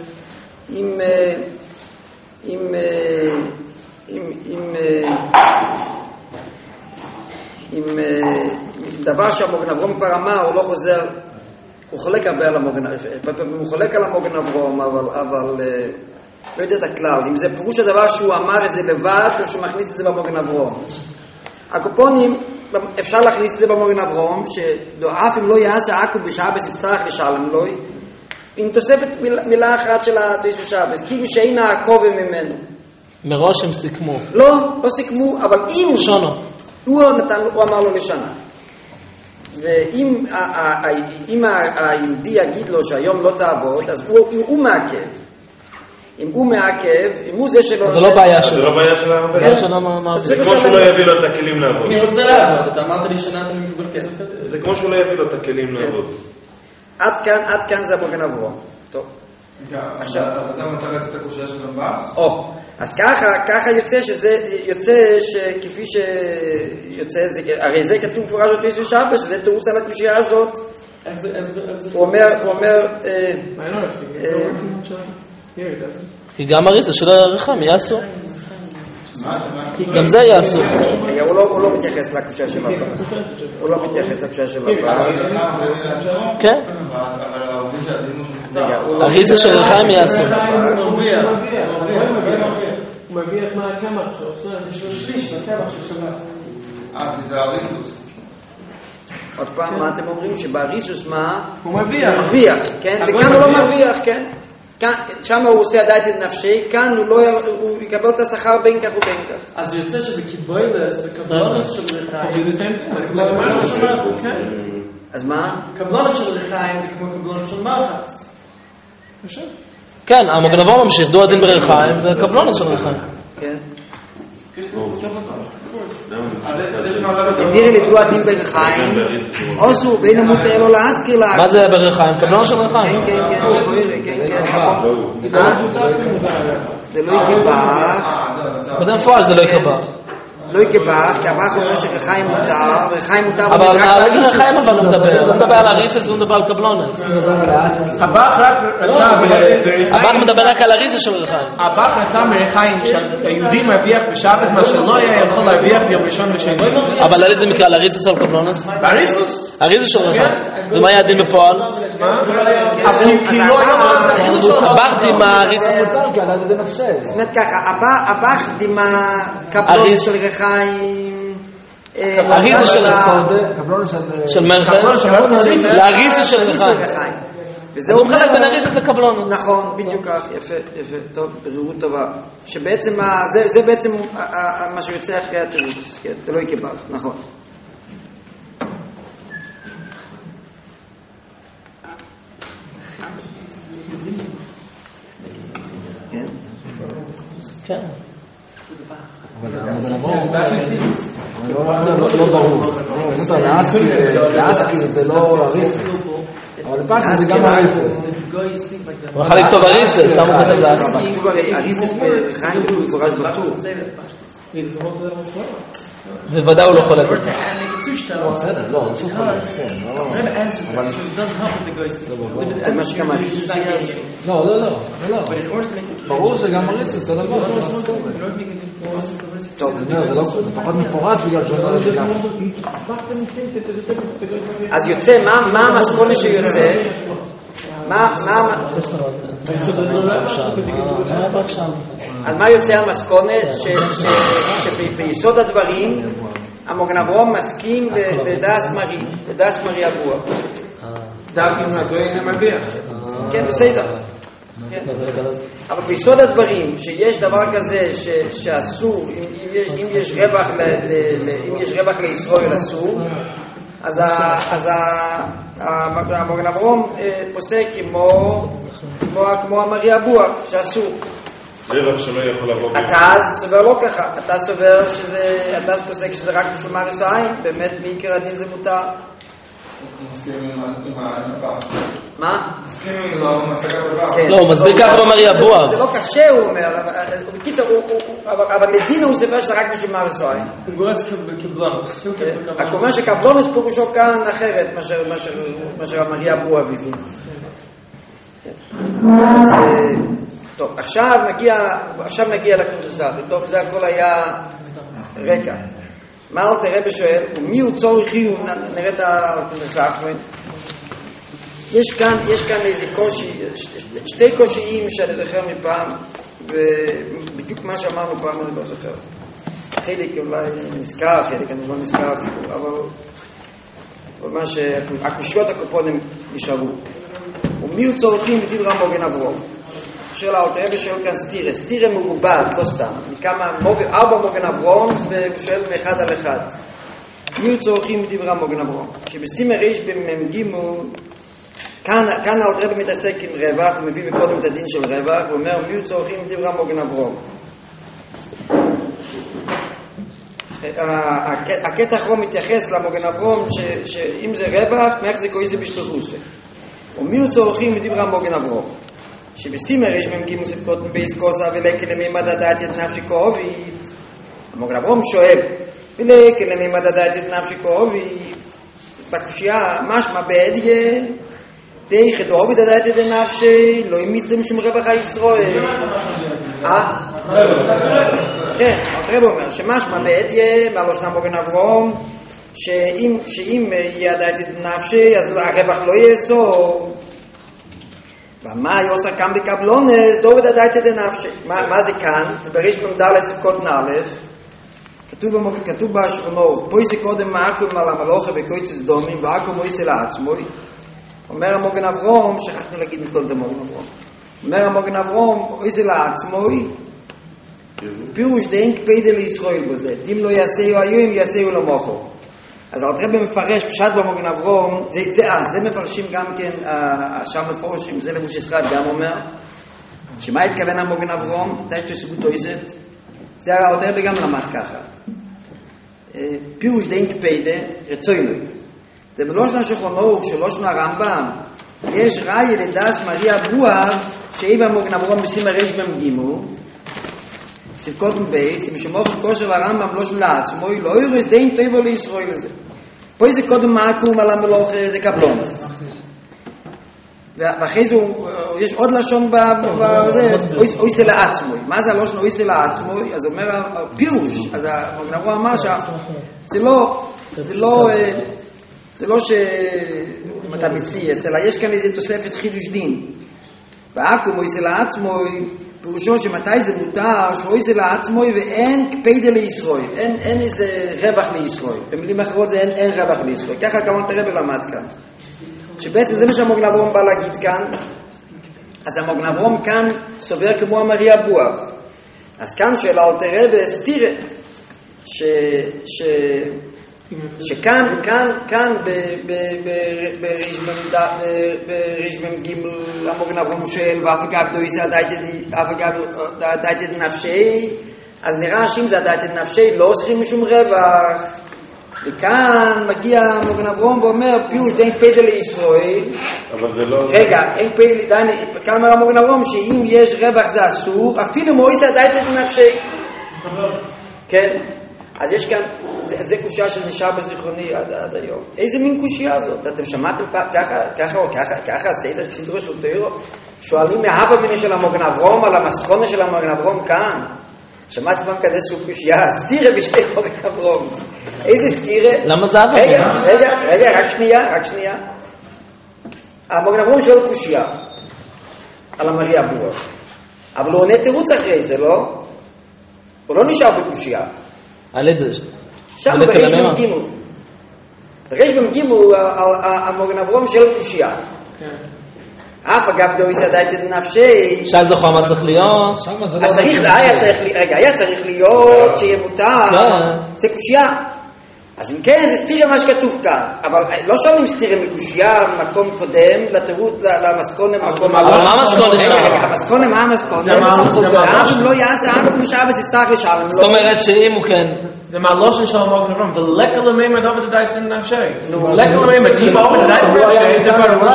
עם דבר שהמוגן אברום כבר אמר, הוא לא חוזר, הוא חולק הרבה על המוגן, הוא חולק על המוגן אברום, אבל לא יודע את הכלל, אם זה פירוש הדבר שהוא אמר את זה לבד, או שהוא מכניס את זה במוגן אברום. הקופונים, אפשר להכניס את זה במוגן אברום, שדואף אם לא יעשה עקוב בשבס יצטרך לשלם לו, עם תוספת מילה אחת של התשע שבס, כאילו שאין העקובה ממנו. מראש הם סיכמו. לא סיכמו, אבל אם... שונו. הוא אמר לו לשנה. ואם היהודי יגיד לו שהיום לא תעבוד, אז הוא מעכב. אם הוא מעכב, אם הוא זה שלא... זה לא בעיה שלו. זה לא בעיה של העבודה. זה כמו שהוא לא יביא לו את הכלים לעבוד. אני רוצה לעבוד, אתה אמרת לי שנה אתה מגבר כסף כזה. זה כמו שהוא לא יביא לו את הכלים לעבוד. עד כאן זה המוגן אברום. טוב. עכשיו... אז למה אתה רצית הקושייה של הבא? אז ככה יוצא שכפי שיוצא, הרי זה כתוב כבר על תריס ושבס, שזה תירוץ על הקושייה הזאת. הוא אומר... כי גם הריסה של הרחם יעשו. גם זה יעשו. הוא לא מתייחס לקושייה של הבא. הוא לא מתייחס לקושייה של הבא. כן. הריסה של הרחם יעשו. הוא מביא את מה הקמח שעושה, יש לו שליש בקמח של שבת. כי זה הריסוס. עוד פעם, מה אתם אומרים? שבריסוס מה? הוא מרוויח. מרוויח, כן? וכאן הוא לא מרוויח, כן? שם הוא עושה עדיין את נפשי, כאן הוא יקבל את השכר בין כך ובין כך. אז יוצא שבקיבוילס, בקבלונוס של רחיים, זה כמו קבלונוס של מלכות, כן? אז מה? קבלונוס של רחיים זה כמו קבלונוס של מלכת. כן, המוגנבו ממשיך, דו הדין ברחיים, זה קבלונוס של רחיים. כן. נראה לי דו הדין ברחיים, עושו בין המותר לו להזכיר לה. מה זה ברחיים? קבלונוס של רחיים. כן, כן, זה לא יקבח. קודם מפורש זה לא יקבח. לא יקבח, כי הבח אומר שרחיים מותר, ורחיים מותר אבל על איזה רחיים אבל הוא מדבר? הוא מדבר על הריסס והוא מדבר על קבלונס. הבח רק רצה הבח מדבר רק על הריסס של רחיים. הבח רצה מרחיים שהיהודי מרוויח בשבת מה שלא היה יכול להרוויח ביום ראשון ושני. אבל על איזה מקרה? על הריסס או על קבלונס? בריסוס? הריסס של רחיים. ומה היה הדין בפועל? הבח דימה הריסס של רחיים. זאת אומרת ככה, הבח דימה קבלונס של רחיים, הריסס של רחיים. של מרחיים. להריסס של רחיים. וזה הוא מחלק בין הריסס לקבלונס. נכון, בדיוק כך, יפה, טוב, ברירות טובה. שבעצם, זה בעצם מה שיוצא אחרי התירוץ, כן, זה לא יקבח, נכון. כן. אבל לא ברור. להסקי זה לא הריסס. אבל לפעמים זה גם הריסס. הוא יכול לכתוב הריסס, למה הוא כתב להסקי? כתוב הרי הריסס בחיים כתוב מפורש בטור. בוודאי הוא לא חולק את זה. בסדר, לא, שוב חולק. זה מה שגם הריסס. לא. ברור שגם הריסס זה דבר. טוב. זה פחות מפורש בגלל שזה גם. אז יוצא, מה המשכונה שיוצא? אז מה יוצא המסכונה? שביסוד הדברים המוגן אברהם מסכים לדעס מרי אבוע. כן, בסדר. אבל ביסוד הדברים שיש דבר כזה שאסור, אם יש רווח לישראל אסור, אז המוגן אברהם פוסק כמו המרי אבוע שאסור. רווח שלא יכול לבוא. אתה סובר לא ככה, אתה סובר אתה פוסק שזה רק בשביל מריס העין, באמת מעיקר הדין זה מותר. מה? לא, הוא מסביר ככה במרי אבוע. זה לא קשה, הוא אומר, אבל לדין הוא סובר שזה רק בשביל מריס העין. הוא גורס כבלונוס. רק אומר שקבלונוס פירושו כאן אחרת מאשר המרי אבוע ביזין. טוב, עכשיו נגיע לקונטרסטים. טוב, זה הכל היה רקע. מה אלתר רבי שואל? ומי הוא צורכי? נראה את הקונטרסטים. יש כאן איזה קושי, שתי קושיים שאני זוכר מפעם, ובדיוק מה שאמרנו פעם אני לא זוכר. חלק אולי נזכר, חלק אני לא נזכר אפילו, אבל מה שהקושיות הקופונים נשארו. ומי הוא צורכי? מדבר המוגן אברהם. שואל האלתר רבי שואל כאן סתירה מרובד, לא סתם. ארבע מוגן אברהם, והוא שואל מאחד על אחד. מי הוא צורכים מדברי מוגן אברהם? שבסימן ריש במ"ג, כאן האלתר רבי מתעסק עם רווח, הוא מביא מקודם את הדין של רווח, הוא אומר, מי הוא צורכים מדברי מוגן אברהם? הקטע האחרון מתייחס למוגן אברהם, שאם זה רווח, מאיך זה קוראים זה בשטחוסה. ומי הוא צורכים מדברי מוגן אברהם? שבסימר יש ממקים וספקות מבייס כוסה ולקל למימד הדעת את נפשי כאובית. המוגן אברהם שואל, ולקל למימד הדעת את נפשי כאובית, בקושייה, משמע בעדיה, די חתאובית הדעת את נפשי, לא ימיצם שום רווח הישראל. כן, הרב אומר, שמשמע בעדיה, מהלושן המוגן אברהם, שאם ידעת את נפשי, אז הרווח לא יאסור. ומה יוסר כאן בקבלונס, דוד ידעת את נפשי. מה זה כאן? זה בריש במדלת ספקות נאלף. כתוב בשכונות, פה יש קודם מעקום על המלוכה וקויצס דומים, ועקום מויסה לעצמוי. אומר המוגן אברהם, שכחנו להגיד מכל דמוגן אברהם. אומר המוגן אברהם, מויסה לעצמוי, פירוש דין קפידה לישראל בזה. אם לא יעשהו היום, יעשהו למוחו. אז הרב מפרש פשט במוגן אברהם, זה מפרשים גם כן, שם מפורשים, זה לבוש ישראל גם אומר, שמה התכוון המוגן אברהם? די שתסגותו איזת, זה הרב גם למד ככה. פירוש דין קפידה, רצוינוי. זה בלושן שכונו, שלושן הרמב"ם, יש ראי לדס מריה בואב, שהיא במוגן אברהם בסימן רש במגימו, ספקות מבייס, משמוך כושר הרמב"ם לא של עצמו, לא יורס דין טויבו לישראל הזה. פה זה קודם מעקום על המלוך, זה קבלונס. ואחרי זה יש עוד לשון אויסה לעצמו. מה זה הלושן אויסה לעצמו? אז אומר הפירוש, אז המוגן אברהם אמר שזה לא אם אתה מציאס, אלא יש כאן איזו תוספת חידוש דין. ועקום אויסה לעצמו, פירושו שמתי זה מותר, שאויסה לעצמו ואין קפידה לישראל, אין איזה רווח לישראל. במילים אחרות זה אין רווח לישראל. ככה כמובן הרב למד כאן. שבעצם זה מה שהמוגן אברהם בא להגיד כאן. אז המוגן אברהם כאן סובר כמו המריה בואב. אז כאן שאלה הרב סתירה, שכאן בריש במגימל המוגן אברהם שואל ואף אגב דויסה דעת את נפשי, אז נראה שאם זה דעת את נפשי לא עושים משום רווח. וכאן מגיע המוגן אברהם ואומר פירוש דין פיידה לישראל, אבל זה לא... רגע, אין פיידה, כאן אומר המוגן אברהם שאם יש רווח זה אסור, אפילו מויסה דעת את נפשי. כן? אז יש כאן, זה קושייה שנשאר בזיכרוני עד היום. איזה מין קושייה זאת? אתם שמעתם ככה, סדר סדרו של תיאור, שואלים מהווה מיני של המוגן אברהם על המסקונה של המוגן אברהם כאן. שמעתי פעם כזה סוג קושייה, סתירה בשתי מוגן אברהם. איזה סתירה? למה זה אבא? רגע, רק שנייה. המוגן אברהם שואל קושייה על המריה בואב. אבל הוא עונה תירוץ אחרי זה, לא? הוא לא נשאר בקושייה. על איזה? שם בריש במגימו. בריש במגימו המוגן אברהם של קושייה. אף אגב דויס ידעת את נפשי. שאז לכו מה צריך להיות? אז היה צריך להיות שיהיה מותר. זה קושייה. אז אם כן זה סתירה מה שכתוב כאן. אבל לא שואלים סתירה מקושייה מקום קודם לתירוץ למסקונה מקום. אבל מה המסקונה שם? המסקונה מה המסקונה? אף אם לא יעשה אף משעה וסיסתך לשלם. זאת אומרת שאם הוא כן זה מהלושן של המוגן אברהם, ולקל למימד עובד הדעת את נפשי. ולקל למימד, אם עובד הדעת את נפשי, זה ברור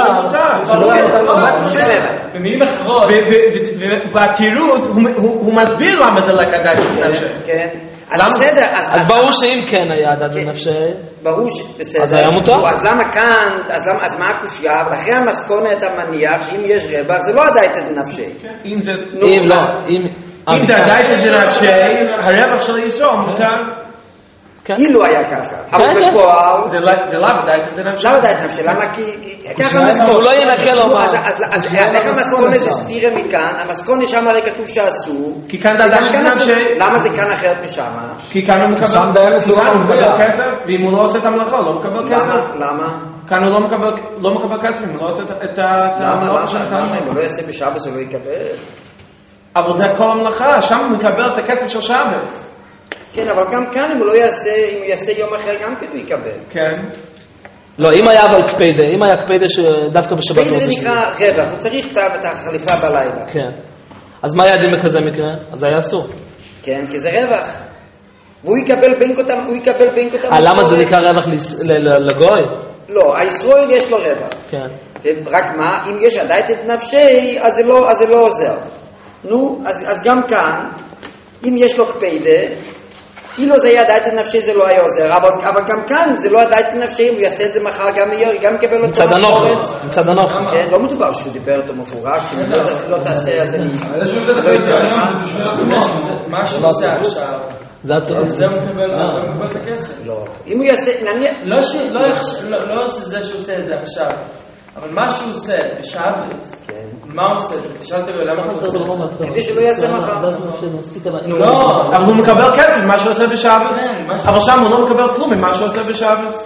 שמותר. במילים אחרות. והתירות, הוא מסביר למה זה לקל הדעת את נפשי. כן. אז בסדר. אז ברור שאם כן היה הדעת את נפשי. ברור שבסדר. אז היה מותר. אז למה כאן, אז מה הקושייה? אבל אחרי המסקונה אתה מניח שאם יש רווח, זה לא הדעת את נפשי. אם זה... אם לא. אם זה הדעת את נפשי, הרווח של ישראל מותר. אילו היה ככה, אבל בפועל זה לא בדעת את נפשי. לא בדעת נפשי, למה? כי ככה המסקונה הוא לא ינקה לו מה. אז איך המסקונה זה סתירה מכאן? המסקונה שם הרי כתוב שאסור, כי כאן זה הדעת את נפשי. למה זה כאן אחרת משם? כי כאן הוא מקבל כסף, ואם הוא לא עושה את המלאכה הוא לא מקבל כסף. למה? כאן הוא לא מקבל כסף, אם הוא לא עושה את המלאכה שלך. למה? אם הוא לא יעשה בשבת הוא לא יקבל? אבל זה כל המלאכה, שם הוא מקבל את הכסף של שבת. כן, אבל גם כאן אם הוא לא יעשה, אם הוא יעשה יום אחר גם כן הוא יקבל. כן. לא, אם היה אבל קפידה, אם היה קפידה שדווקא בשבת לא קפידה זה נקרא רווח, הוא צריך את החליפה בלילה. כן. אז מה היה הדין בכזה מקרה? אז זה היה אסור. כן, כי זה רווח. והוא יקבל בין אותם, למה זה נקרא רווח לגוי? לא, הישראל יש לו רווח. כן. רק מה, אם יש עדיין את נפשי, אז זה לא עוזר. נו, אז גם כאן, אם יש לו קפידה, אילו זה היה עדיין את נפשי זה לא היה עוזר, אבל גם כאן זה לא עדיין את נפשי, הוא יעשה את זה מחר גם קבל אותו משכורת. מצד הנוח. כן, לא מדובר שהוא דיבר אותו מפורש, אם לא תעשה אז אני... מה שהוא עושה עכשיו, זה הוא מקבל את הכסף. לא, אם הוא יעשה, נניח... לא שזה שהוא עושה את זה עכשיו, אבל מה שהוא עושה בשבת, מה הוא עושה? תשאל אותו למה הוא עושה את זה? כדי שלא יעשה מחר. לא, אבל הוא מקבל כסף ממה שהוא עושה בשבת. אבל שם הוא לא מקבל כלום ממה שהוא עושה בשבת.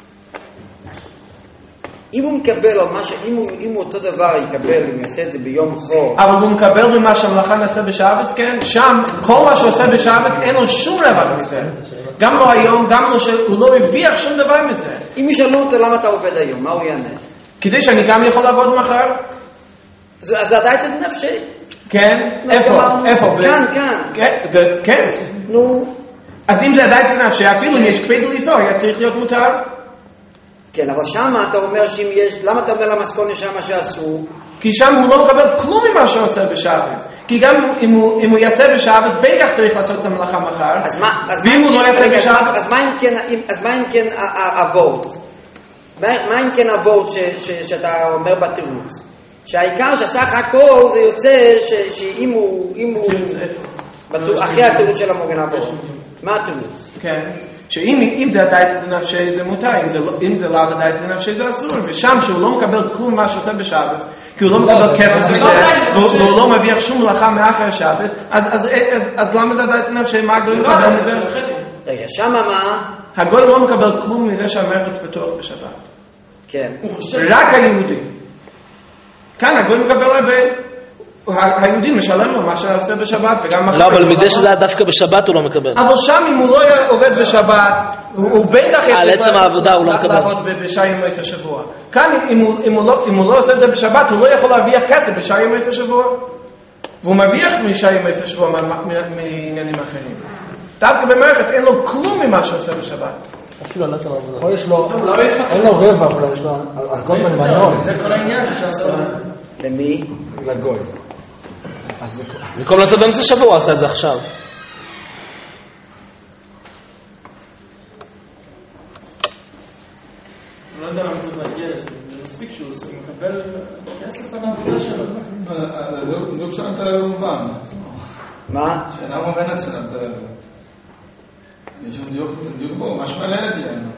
אם הוא מקבל, אם הוא אותו דבר יקבל, אם יעשה את זה ביום חור. אבל הוא מקבל ממה שהמלאכה נעשה בשבת, כן? שם, כל מה שהוא עושה בשבת, אין לו שום רווח מזה. גם לא היום, גם לא הוא לא הרוויח שום דבר מזה. אם ישאלו אותו למה אתה עובד היום, מה הוא יענה? כדי שאני גם יכול לעבוד מחר? אז עדיין את נפשי. כן? איפה? כן. נו. אז אם זה עדיין את נפשי, אפילו אם יש קפידה ליצור, היה צריך להיות מותר. כן, אבל שמה אתה אומר שאם יש, למה אתה אומר למסכונה שמה שעשו? כי שם הוא לא מקבל כלום ממה שהוא עושה בשבת. כי גם אם הוא יעשה בשבת, בטח צריך לעשות את המלאכה מחר. ואם הוא לא יעשה בשבת... אז מה אם כן הוורט? מה אם כן הוורט שאתה אומר בתירוץ? שהעיקר שסך הכל זה יוצא שאם הוא... אחרי התירוץ של המוגן הוורט. מה התירוץ? כן. שאם זה עדיין לנפשי זה מותר, אם זה לא עדיין לנפשי זה אסור, ושם שהוא לא מקבל כלום מה שעושה בשבת, כי הוא לא מקבל כסף בזה, והוא לא מביח שום מלאכה מאחר השבת, אז למה זה עדיין לנפשי? מה הגוי מקבל מזה? רגע, שמה מה? הגוי לא מקבל כלום מזה שהמרחץ פתוח בשבת. כן. רק היהודי. כאן הגוי מקבל הרבה. היהודי משלם לו מה שעושה בשבת וגם לא, אבל מזה שזה היה דווקא בשבת הוא לא מקבל. אבל שם אם הוא לא עובד בשבת, הוא בטח על עצם העבודה הוא לא מקבל. לעבוד בשעה ימי השבוע. כאן אם הוא לא עושה את זה בשבת, הוא לא יכול להרוויח כסף בשעה ימי השבוע. והוא מרוויח משעה ימי השבוע מעניינים אחרים. דווקא במערכת אין לו כלום ממה שעושה בשבת. אפילו על עצם העבודה. או יש לו, אין לו רווח, אבל יש לו על כל מיני מנון. זה כל העניין, למי? לגוי. במקום לעשות באמצע שבוע, עשה את זה עכשיו. לא יודע למה צריך להגיע לזה, זה מספיק שהוא מקבל כסף על העבודה שלו. לא כשאתה לא מובן. מה? שאלה מובנת שאתה... יש לנו דיוק בו, משהו מלא ידיענו.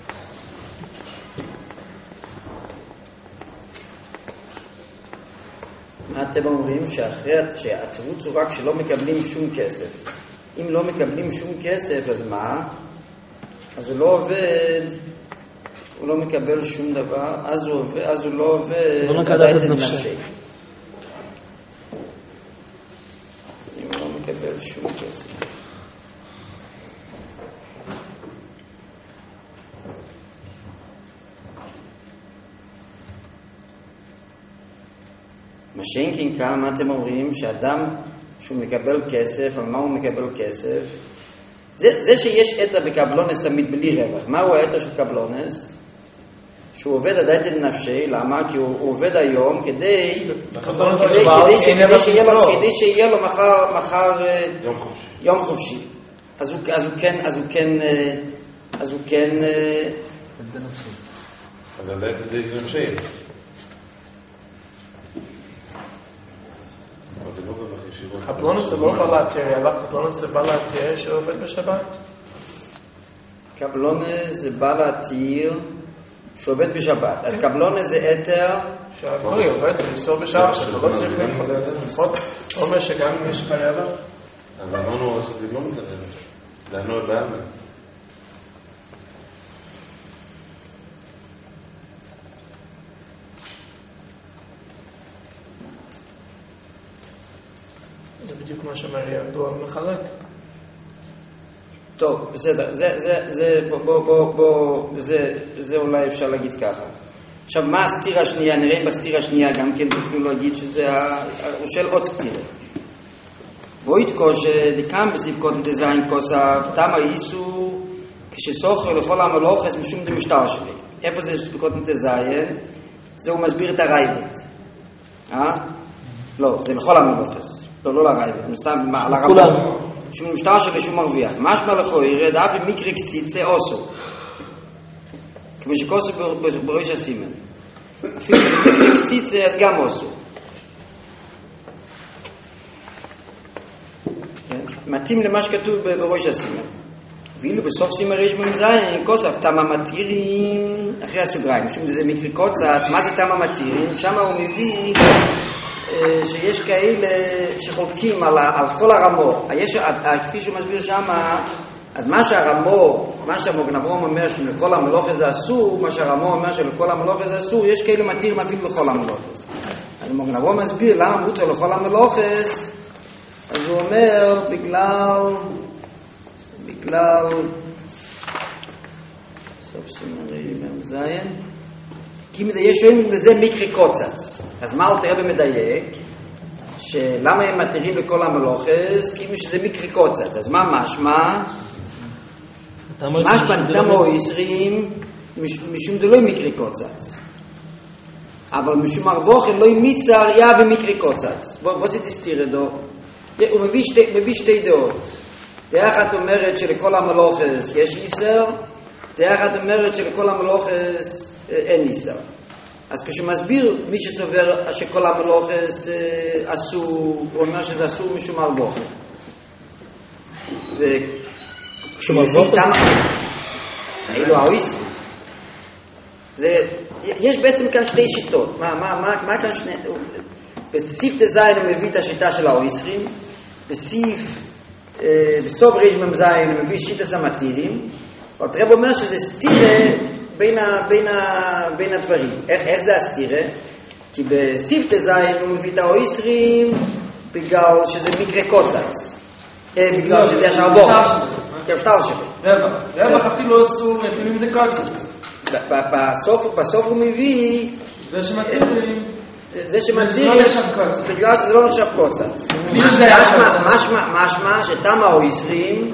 מה אתם אומרים? שהתירוץ הוא רק שלא מקבלים שום כסף. אם לא מקבלים שום כסף, אז מה? אז הוא לא עובד, הוא לא מקבל שום דבר, אז הוא לא עובד, לא מקבל את נפשי. אם הוא לא מקבל שום כסף. מה שאין כאן, מה אתם אומרים? שאדם שהוא מקבל כסף, על מה הוא מקבל כסף? זה שיש אתר בקבלונס תמיד בלי רווח. מהו האתר של קבלונס? שהוא עובד עדיין את נפשי, למה? כי הוא עובד היום כדי שיהיה לו מחר יום חופשי. אז הוא כן אז עדיין את נפשי. קבלונוס זה לא בא להתיר, אבל קבלונוס זה בא להתיר שעובד בשבת? קבלונוס זה בא להתיר שעובד בשבת. אז קבלונוס זה אתר שהכל עובד ולסור בשבת, שאתה לא צריך למחות. אומר שגם אם יש חייבה. אבל אמרנו שזה לא מתנדב. לענו את העלמא. זה בדיוק מה שאומר ידוע מחלק. טוב, בסדר, זה אולי אפשר להגיד ככה. עכשיו, מה הסתירה השנייה? נראה בסתירה השנייה גם כן תוכלו להגיד שזה של עוד סתירה. ואיתקו שדיקם בספקות דזיין כוסף, תמה ייסו כשסוחר לכל המלוכס משום דמשטר שלי. איפה זה ספקות דזיין? זה הוא מסביר את הרייבד. לא, זה לכל המלוכס. לא לרייבד, על הרמב"ם. שהוא משתמש לשום מרוויח. משמע לכו ירד, אף אם מקרה קציצה עושו. כמו שקוסו בראש הסימן. אפילו אם מקרה קציצה, אז גם עושו. מתאים למה שכתוב בראש הסימן. ואילו בסוף סימן ריש במזיין, כוסף, תמה מתירים, אחרי הסוגריים, משום זה מקרה קוצץ, מה זה תמה מתירים? שם הוא מביא שיש כאלה שחולקים על כל הרמור. כפי שהוא מסביר שם, אז מה שהרמור, מה שהמוגן אברהם אומר שלכל המלוכה זה אסור, מה שהרמור אומר שלכל המלוכה זה אסור, יש כאלה מתירים אפילו לכל המלוכה. אז המוגן אברהם מסביר למה מותר לכל המלוכה, אז הוא אומר בגלל סוף סימן זין, כי יש שואלים לזה מקרה קוצץ. אז מה הוא תראה במדייק? שלמה הם מתירים לכל המלוכס? כי שזה מקרה קוצץ. אז מה משמע? משמע תמו ישרים משום דלוי מקרה קוצץ. אבל משום הרבוכן לא ימיצר יא במקרה קוצץ. בוא תסתיר את זה. הוא מביא שתי דעות. דעה אחת אומרת שלכל המלוכס יש איסר, דעה אחת אומרת שלכל המלוכס אין איסר. אז כשמסביר מי שסובר שכל המלוכס אסור, הוא אומר שזה אסור משום הרבוכן. משום הרבוכן? אילו האויסר. יש בעצם כאן שתי שיטות. מה כאן שני... בסעיף תזיין הוא מביא את השיטה של האויסרים, בסוף ריש ממזיין הוא מביא שיטת המתירים, אבל הרב אומר שזה סתירה בין הדברים. איך זה הסתירה? כי בסעיף תזיין הוא מביא את האויסרים בגלל שזה מקרה קוצץ, בגלל שזה יש הרבוכן. כבשטר שלו. רבח אפילו אסור, אפילו אם זה קוצץ. בסוף הוא מביא זה שמתירים. זה שמתירים בגלל שזה לא נחשב קוצץ. משמע שתם האויסרים,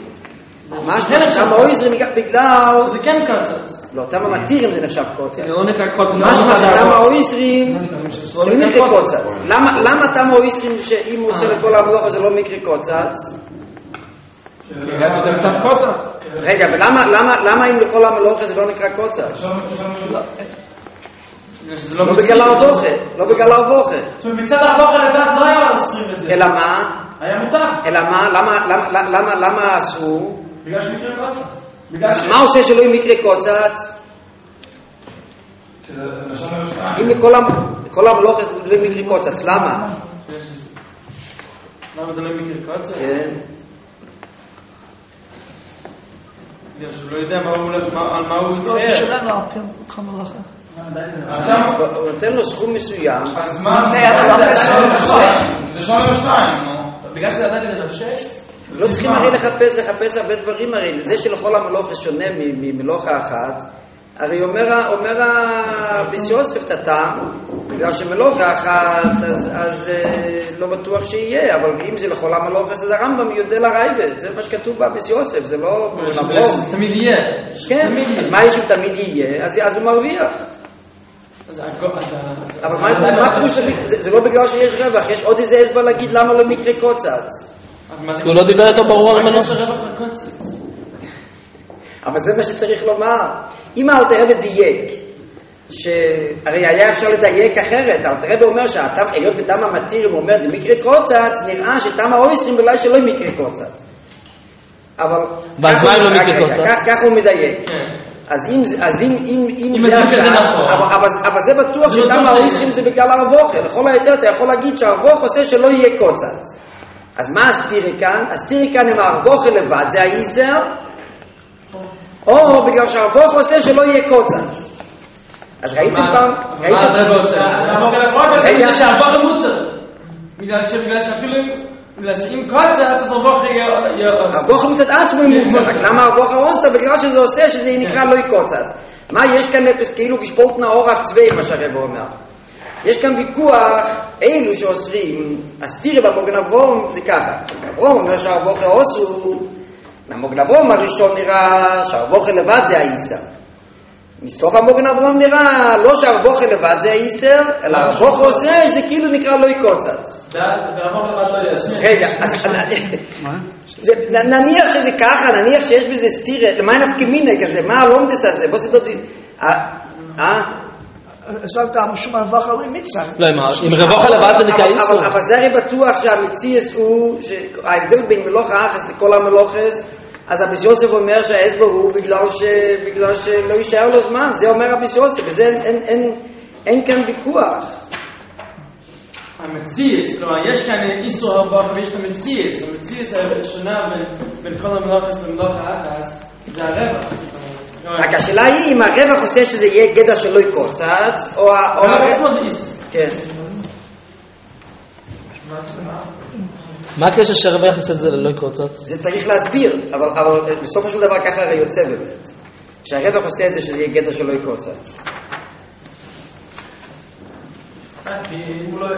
בגלל זה כן קוצץ. לא, תם המתירים זה נחשב קוצץ. משמע שתם האויסרים זה לא מקרה קוצץ. למה תם האויסרים שאם הוא עושה לכל המלוכה זה לא מקרה קוצץ? רגע, ולמה אם לכל המלוכה זה לא נקרא קוצץ? לא בגלל הרבוכה, לא בגלל הרבוכה. זאת אומרת, מצד הרבוכה לדעת לא היה אוסרים את זה. אלא מה? היה מותר. אלא מה? למה אסרו? בגלל שמקרה קוצץ. מה עושה שלא יהיה מקרה קוצץ? אם לכל המלוכה לא יהיה מקרה קוצץ, למה? למה זה לא יהיה מקרה קוצץ? כן. שהוא לא יודע על מה הוא יתאר. שלנו על פי כל מלאכה. הוא נותן לו סכום מסוים. אז מה? זה שונה בשניים, נו. בגלל שזה עדיין לנפשש? לא צריכים הרי לחפש הרבה דברים הרי. זה שלכל המלוכה שונה ממלוכה אחת, הרי אומר ביסיוסף את הטעם, בגלל שמלוכה אחת, אז לא בטוח שיהיה, אבל אם זה לכל המלוכה, אז הרמב"ם יודע לרייבד, זה מה שכתוב בה ביסיוסף, זה לא... זה תמיד יהיה. כן, אז מה יש אם תמיד יהיה? אז הוא מרוויח. אבל מה פירוש? זה לא בגלל שיש רווח, יש עוד איזה הסבר להגיד למה לא מקרה קוצץ. הוא לא דיבר אותו ברור ממנו. אבל זה מה שצריך לומר. אם אלתר רבי דייק, שהרי היה אפשר לדייק אחרת, אלתר רבי אומר שהיות ותם המתירים אומר במקרה קוצץ, נראה שתם האויסרים בלי שלא מקרה קוצץ. אבל ככה הוא מדייק. אז אם זה אבל זה בטוח שתם האויסרים זה בגלל הרבוכה. לכל היותר אתה יכול להגיד שהרבוכה עושה שלא יהיה קוצץ. אז מה הסתירי כאן? הסתירי כאן עם הרבוכה לבד, זה האיסר, או בגלל שהרבוכה עושה שלא יהיה קוצץ. אז ראיתם פעם? מה הרבוכה עושה? ראיתם שהרבוכה מוצר. בגלל שאפילו בגלל שאם קוצץ, אז הרבוכה יהיה... הרבוכה מצד עצמו מוצר. למה הרבוכה עושה? בגלל שזה עושה שזה נקרא לא יקוצץ. מה יש כאן כאילו גשפולטנה אורח צבאי, מה שהרב אומר. יש כאן ויכוח, אילו שאוסרים, הסתירי במוגן אברום זה ככה. אברום אומר שהרבוכה עושו, מהמוגן אברום הראשון נראה שהרבוכה לבד זה האיסה. מסוף המוגן אברום נראה, לא שהרבוכה לבד זה האיסר, אלא הרבוכה עושה שזה כאילו נקרא לא יקוצץ. רגע, נניח שזה ככה, נניח שיש בזה סתירה, למה נפקא מינה כזה, מה הלומדס הזה, בוא סדות... שאלת משום הרבוכה לא מצר. לא, אם הרבוכה לבד זה נקרא איסר. אבל זה הרי בטוח שהמציאס הוא, ההבדל בין מלוך האחס לכל המלוכס, אז אביס יוסף אומר שההסבר הוא בגלל שלא יישאר לו זמן, זה אומר אביס יוסף, וזה אין כאן ויכוח. המציאס, כלומר, יש כאן איסור הרבוכה ויש את המציאס, המציאס השונה בין כל המלוכס למלוך האחס, זה הרווח. רק השאלה היא אם הרווח עושה שזה יהיה גדר שלא יקוצץ, או... עצמו זה איסור. כן. מה הקשר שהרווח עושה את זה ללא יקוצץ? זה צריך להסביר, אבל בסופו של דבר ככה הרי יוצא באמת. שהרווח עושה את זה שזה יהיה גדר שלא יקוצץ. כי הוא לא...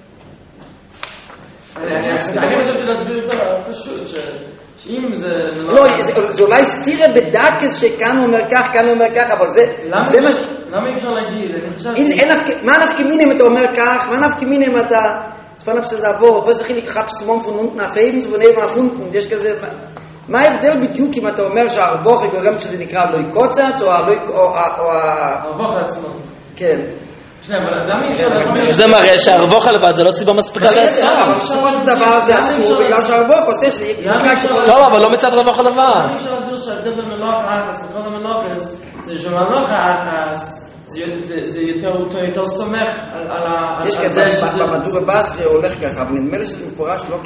אני חשבתי להסביר יותר פשוט, שאם זה... לא, זה אולי סתירה בדקס שכאן הוא אומר כך, כאן הוא אומר כך, אבל זה... למה אי אפשר להגיד? מה נפקא מינה אם אתה אומר כך? מה נפקא מינה אם אתה... צפן אפשר לעבור, פה צריך לקחת פסמון פונונט נאפייבנס ונאי מהפונטן, יש כזה... מה ההבדל בדיוק אם אתה אומר שהרבוך גורם שזה נקרא לא יקוצץ, או הרבוך עצמו. כן. זה מראה שהרבוך לבד זה לא סיבה מספיקה לעשרה. אבל בסופו של דבר זה אסור בגלל שהרבוך עושה שזה... טוב, אבל לא מצד רבוך לבד. אני אפשר להסביר שההבדל במלוך האחס לכל המלוכס, זה שמלוך האחס זה יותר סומך על יש כזה, במדור הבאסרי הולך ככה, אבל נדמה לי שזה מפורש לא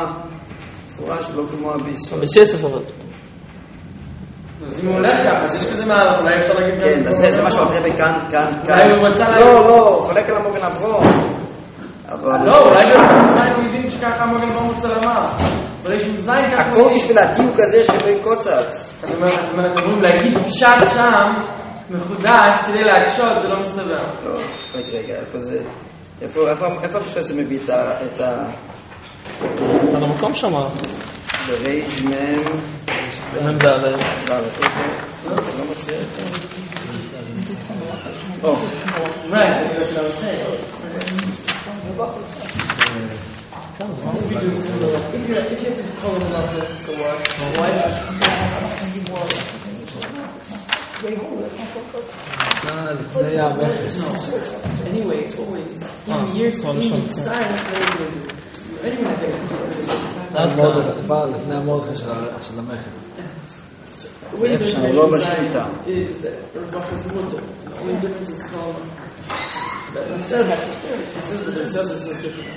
כמו הביסון. בשסף אבל. אז אם הוא הולך ככה, אז יש כזה מהלך, אולי אפשר להגיד... כן, זה מה שאתה רבי כאן. אולי הוא רצה להגיד... לא, חולק על המוגן אברום. לא, אולי במזיין הוא הבין שככה המוגן אברום רוצה לומר. אולי יש במזיין ככה... הכל בשביל הדיוק הזה שלא יקוצץ. זאת אומרת, אתם אומרים להגיד פשט שם, מחודש, כדי להקשות, זה לא מסתבר. לא, רגע, איפה זה... איפה הפשט זה מביא את ה... על המקום שם. בריש מם... מם ד' לא מציע את זה. Right, that's what I was saying. If you have to call him like this, so what? Why anyway, it's always in years in style. לפני המולכה של המחר. לא בשליטה. Is that Rebecca's mutter. The only difference is called that he says that the says is different.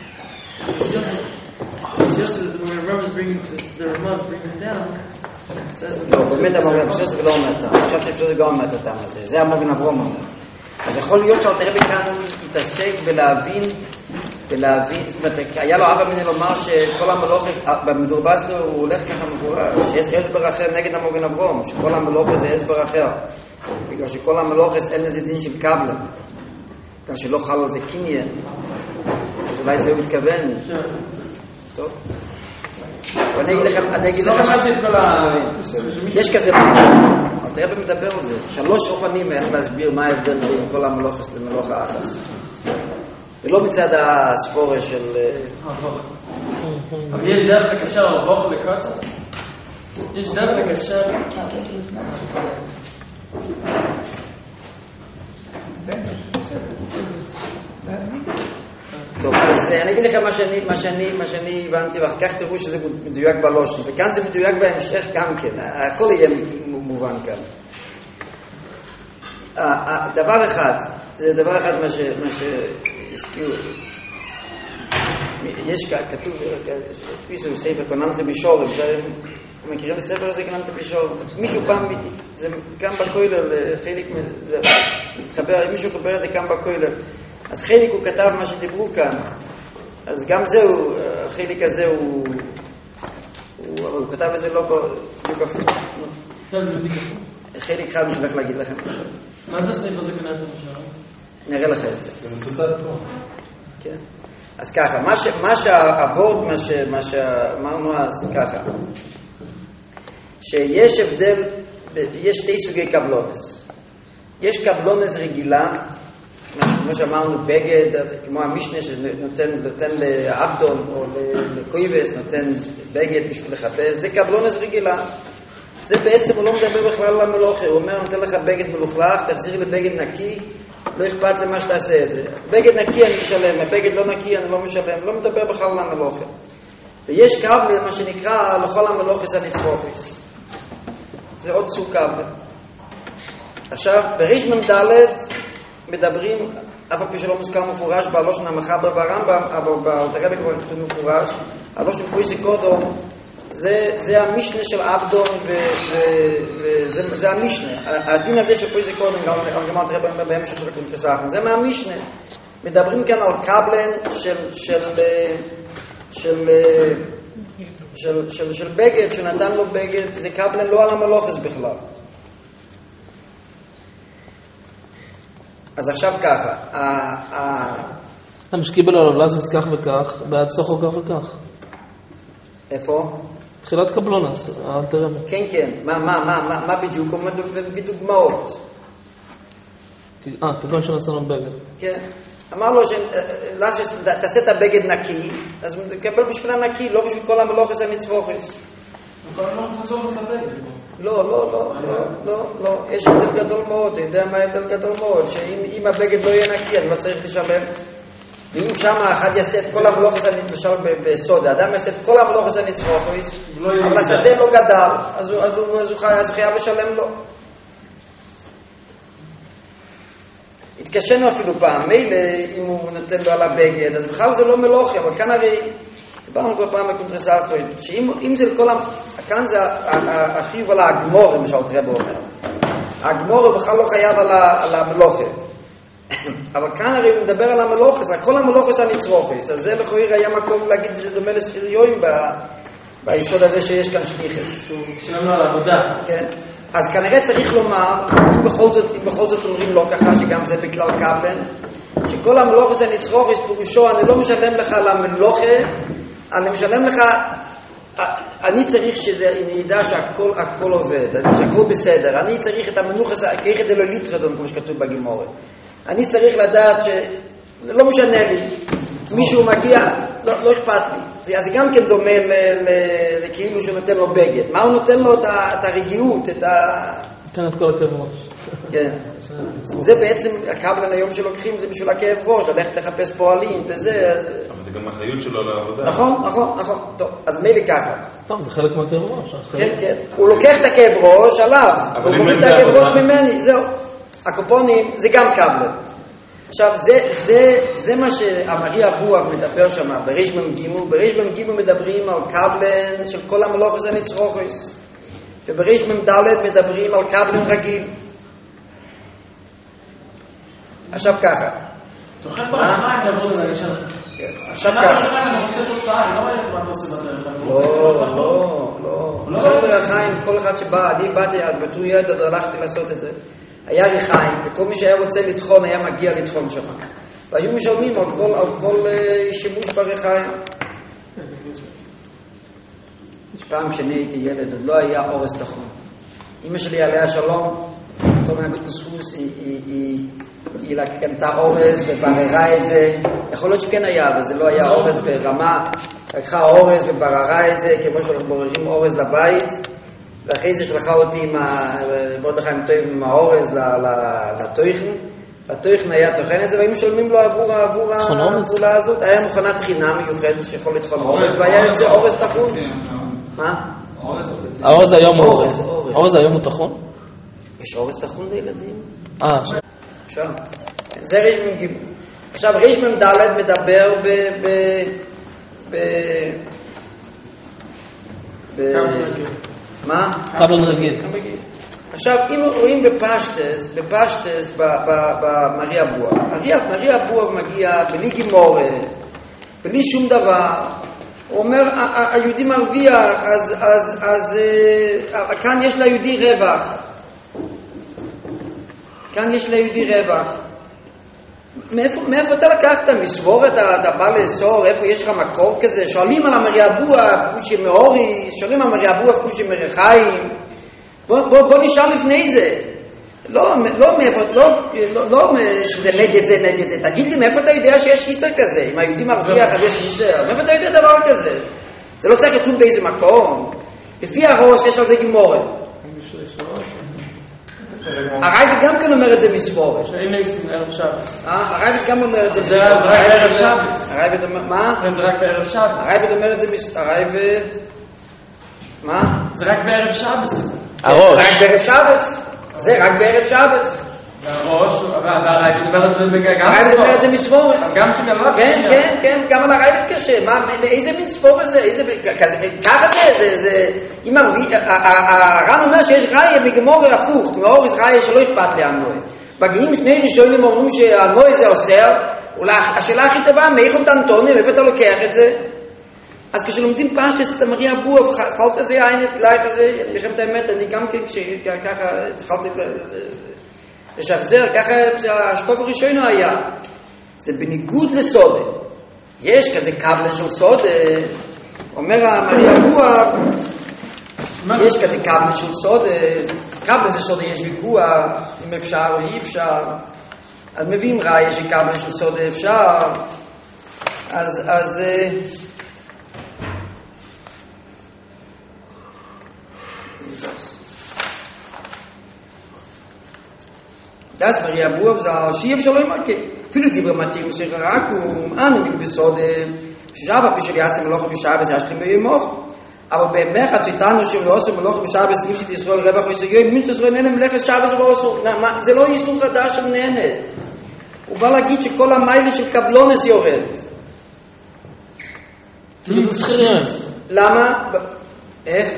He says when Rebecca's bringing the Ramaz bringing down. לא, באמת המוגן פשוט זה לא אומר את הטעם. חשבתי פשוט זה גם אומר את הטעם הזה. זה המוגן אברום אומר. אז יכול להיות שאלתר רבי כאן הוא התעסק בלהבין, זאת אומרת, היה לו אבא מני לומר שכל המלוכת, במדור בזרי הוא הולך ככה מפורש, שיש הסבר אחר נגד המוגן אברום, שכל המלוכת זה הסבר אחר, בגלל שכל המלוכת אין לזה דין של קבלה, בגלל שלא חל על זה קניין, אז אולי זה הוא מתכוון. טוב. אני אגיד לכם, יש כזה אלתר רבי מדבר על זה, 3 אופנים איך להסביר מה ההבדל בין כל המלוכת למלוך האחס. ולא מצד הספורה של... אבל יש דרך לקשר הרבוך לקוצץ? יש דרך לקשר... טוב, אז אני אגיד לכם מה שאני הבנתי, ואחר כך תראו שזה מדויק בלושן, וכאן זה מדויק בהמשך גם כן, הכל יהיה מובן כאן. דבר אחד, זה דבר אחד מה שהזכירו. יש כתוב, יש פיסו ספר, קוננת בישור, אתם מכירים את הספר הזה, קוננת בישור? מישהו פעם, זה גם בכוילל, חלק, מישהו קורא את זה גם בכוילל. אז חלק הוא כתב מה שדיברו כאן, אז גם זהו, החלק הזה הוא כתב את זה לא כפו. חלק אחד משלך להגיד לכם עכשיו. מה זה הספר הזה קוננת בישור? נראה לך את זה. זה מצוטט פה. כן. אז ככה, מה שהעבוד, מה שאמרנו אז, ככה, שיש הבדל, יש 2 סוגי קבלונס. יש קבלונס רגילה, כמו שאמרנו, בגד, כמו המשנה שנותן לאבדון או לקויבס, נותן בגד בשביל לחפש, זה קבלונס רגילה. זה בעצם הוא לא מדבר בכלל על המלוכה, הוא אומר, נותן לך בגד מלוכלך, תחזיר לבגד נקי, לא אכפת למה שתעשה את זה. בגד נקי אני משלם, בגד לא נקי אני לא משלם, לא מדבר בכלל על המלוכה. ויש קבל, מה שנקרא, לכל המלוכס הנצרוכס. זה עוד סוג קבל. עכשיו, ברישמן ד' מדברים, אף על פי שלא מוזכר מפורש בלושן המחבר ברמב"ם, אבל באלתר רבי כבר כתוב מפורש, הלושן פויסי קודום, זה המשנה של אבדון, וזה המשנה. הדין הזה של פויסי קודום, גם אלתר רבי בהמשך של הקונטרסחן, זה מהמשנה. מדברים כאן על קבלן של בגד, שנתן לו בגד, זה קבלן לא על המלוכס בכלל. אז עכשיו ככה, המשקיע לו לזוז כך וכך, בעד סוחו כך וכך. איפה? תחילת קבלונס, האלתר רבי. כן, כן, מה בדיוק? בדוגמאות. כגון שנעשינו בגד. כן. אמר לו תעשה את הבגד נקי, אז הוא תקבל בשביל הנקי, לא בשביל כל המלוכס הנצרוכס. כל המלוכס הנצרוכס לבגד. לא, יש הבדל גדול מאוד, אתה יודע מה ההבדל גדול מאוד, שאם הבגד לא יהיה נקי, אני לא צריך לשלם. ואם שם אחד יעשה את כל המלוכס, למשל בסוד, האדם יעשה את כל המלוכס הנצרוכס, אבל השדה לא גדל, אז הוא חייב לשלם לו. התקשנו אפילו פעם, מילא אם הוא נותן לו על הבגד, אז בכלל זה לא מלוכה, אבל כאן הרי, דיברנו כבר פעם בקונטרסחן, שאם זה לכל, כאן זה החיוב על הגמור, למשל תראה אומר. הגמור בכלל לא חייב על המלוכה. אבל כאן הרי הוא מדבר על המלוכס, על כל המלוכס הנצרוכס, אז זה לכאורה היה מקום להגיד שזה דומה לסחיריון ביסוד הזה שיש כאן שליחס. שלנו על עבודה. כן. אז כנראה צריך לומר, אם בכל זאת אומרים לא ככה, שגם זה בכלל קבלן, שכל המלוכס הנצרוכס פירושו, אני לא משלם לך על המלוכה, אני משלם לך, אני צריך שידע שהכל עובד, שהכל בסדר, אני צריך את המנוחס, כאיך את אלוליטרדון, כמו שכתוב בגימורת. אני צריך לדעת שלא משנה לי, מישהו מגיע, לא אכפת לי. אז זה גם כן דומה לכאילו שנותן לו בגד. מה הוא נותן לו? את הרגיעות, נותן את כל הכאב ראש. כן. זה בעצם, הקבלן היום שלוקחים זה בשביל הכאב ראש, ללכת לחפש פועלים וזה. אבל זה גם האחריות שלו לעבודה. נכון. טוב, אז מילא ככה. טוב, זה חלק מהכאב ראש. כן. הוא לוקח את הכאב ראש עליו, הוא מוריד את הכאב ראש ממני, זהו. הקופונים זה גם קבלן. עכשיו, זה מה שאמרי אבואב מדבר שם, בריש מ"ג מדברים על קבלן של כל המלוכס הנצרוכס, ובריש מ"ד מדברים על קבלן רגיל. עכשיו ככה. תוכל ברחיים לבוא לזה, עכשיו ככה. אני רוצה תוצאה, אני לא רואה מה אתה עושה בדרך. לא ברחיים, כל אחד שבא, אני באתי, בתור ילד עוד הלכתי לעשות את זה. היה ריחיים, וכל מי שהיה רוצה לטחון היה מגיע לטחון שם. והיו משלמים על כל שימוש בריחיים. פעם כשאני הייתי ילד, עוד לא היה אורז טחון. אמא שלי עליה שלום, תום מהגוטנסחוס, היא קנתה אורז ובררה את זה. יכול להיות שכן היה, אבל זה לא היה אורז ברמה. לקחה אורז ובררה את זה, כמו שאנחנו בוררים אורז לבית. ואחרי זה שלחה אותי עם האורז לתויכן, והתויכן היה טוחן את זה, והיו משלמים לו עבור הפעולה הזאת. היה מכונת חינם מיוחדת שיכול לטחון אורז, והיה יוצא אורז טחון. מה? האורז היום הוא אורז. האורז היום הוא טחון? יש אורז טחון לילדים? עכשיו. זה ריש מ"ג. עכשיו ריש מ"ד מדבר מה? קבלן רגיל. עכשיו, אם רואים בפשטס, במרי אבואב, מרי אבואב מגיע בלי גימורה, בלי שום דבר, הוא אומר, היהודי מרוויח, אז כאן יש ליהודי רווח. כאן יש ליהודי רווח. מאיפה אתה לקחת? מסבורת, אתה בא לאסור, איפה יש לך מקור כזה? שואלים על המרי אבואב, כושי מאורי, שואלים על המרי אבואב, כושי מרחיים. בוא נשאר לפני זה. לא מאיפה, לא שזה נגד זה, תגיד לי מאיפה אתה יודע שיש איסר כזה, אם היהודי מרוויח אז יש איסר, מאיפה אתה יודע דבר כזה? זה לא צריך כתוב באיזה מקום, לפי הראש יש על זה גמורה. הרייבד גם כן אומר את זה מסבורת. שאין ניסים ערב שבס. הרייבד גם אומר את זה זה רק בערב שבס. הרייבד אומר, מה? זה רק בערב שבס. הרייבד אומר את זה, הרייבד, מה? זה רק בערב שבס. הראש. זה רק בערב שבס. זה רק בערב שבס. והראש, והרייבד אומר את זה גם הרייבד אומר את זה מסבורת. אז גם כן עליו קשה. כן, גם על הרייבד קשה. איזה מין סבורת זה? ככה זה, אם הר"ן אומר שיש ראיה בגמור הפוך, מאור יש ראיה שלא אכפת לאנוי. מגיעים שני ראשונים אומרים שאנוי זה אוסר, השאלה הכי טובה, מאיפה תנתוני, מאיפה אתה לוקח את זה? אז כשלומדים פשטס את המריה בוב, חלת זה העינת גלייך הזה, אני לכם את האמת, אני גם ככה התחלתי לשחזר, ככה השקוף הראשון היה. זה בניגוד לסודה. יש כזה קבלה של סודה, אומר המריה בוב, יש כזה קבלה של סודה, קבלה של סודה יש ויכוח, אם אפשר או אי אפשר, אז מביאים ראיה שקבלה של סודה אפשר, אז das Maria Buov za Schief soll immer ke viele die Matthias sich raku an mit Besode Shava Bishrias im Loch Bishabes hast du mir immer aber bei mehr hat sich dann schon los im Loch Bishabes nicht die Israel Rebach ist ja mit Israel nennen Lech Shabes so זה לא ייסור חדש של נהנה הוא בא להגיד שכל המיילה של קבלונס יורד זה שכירים למה? איך?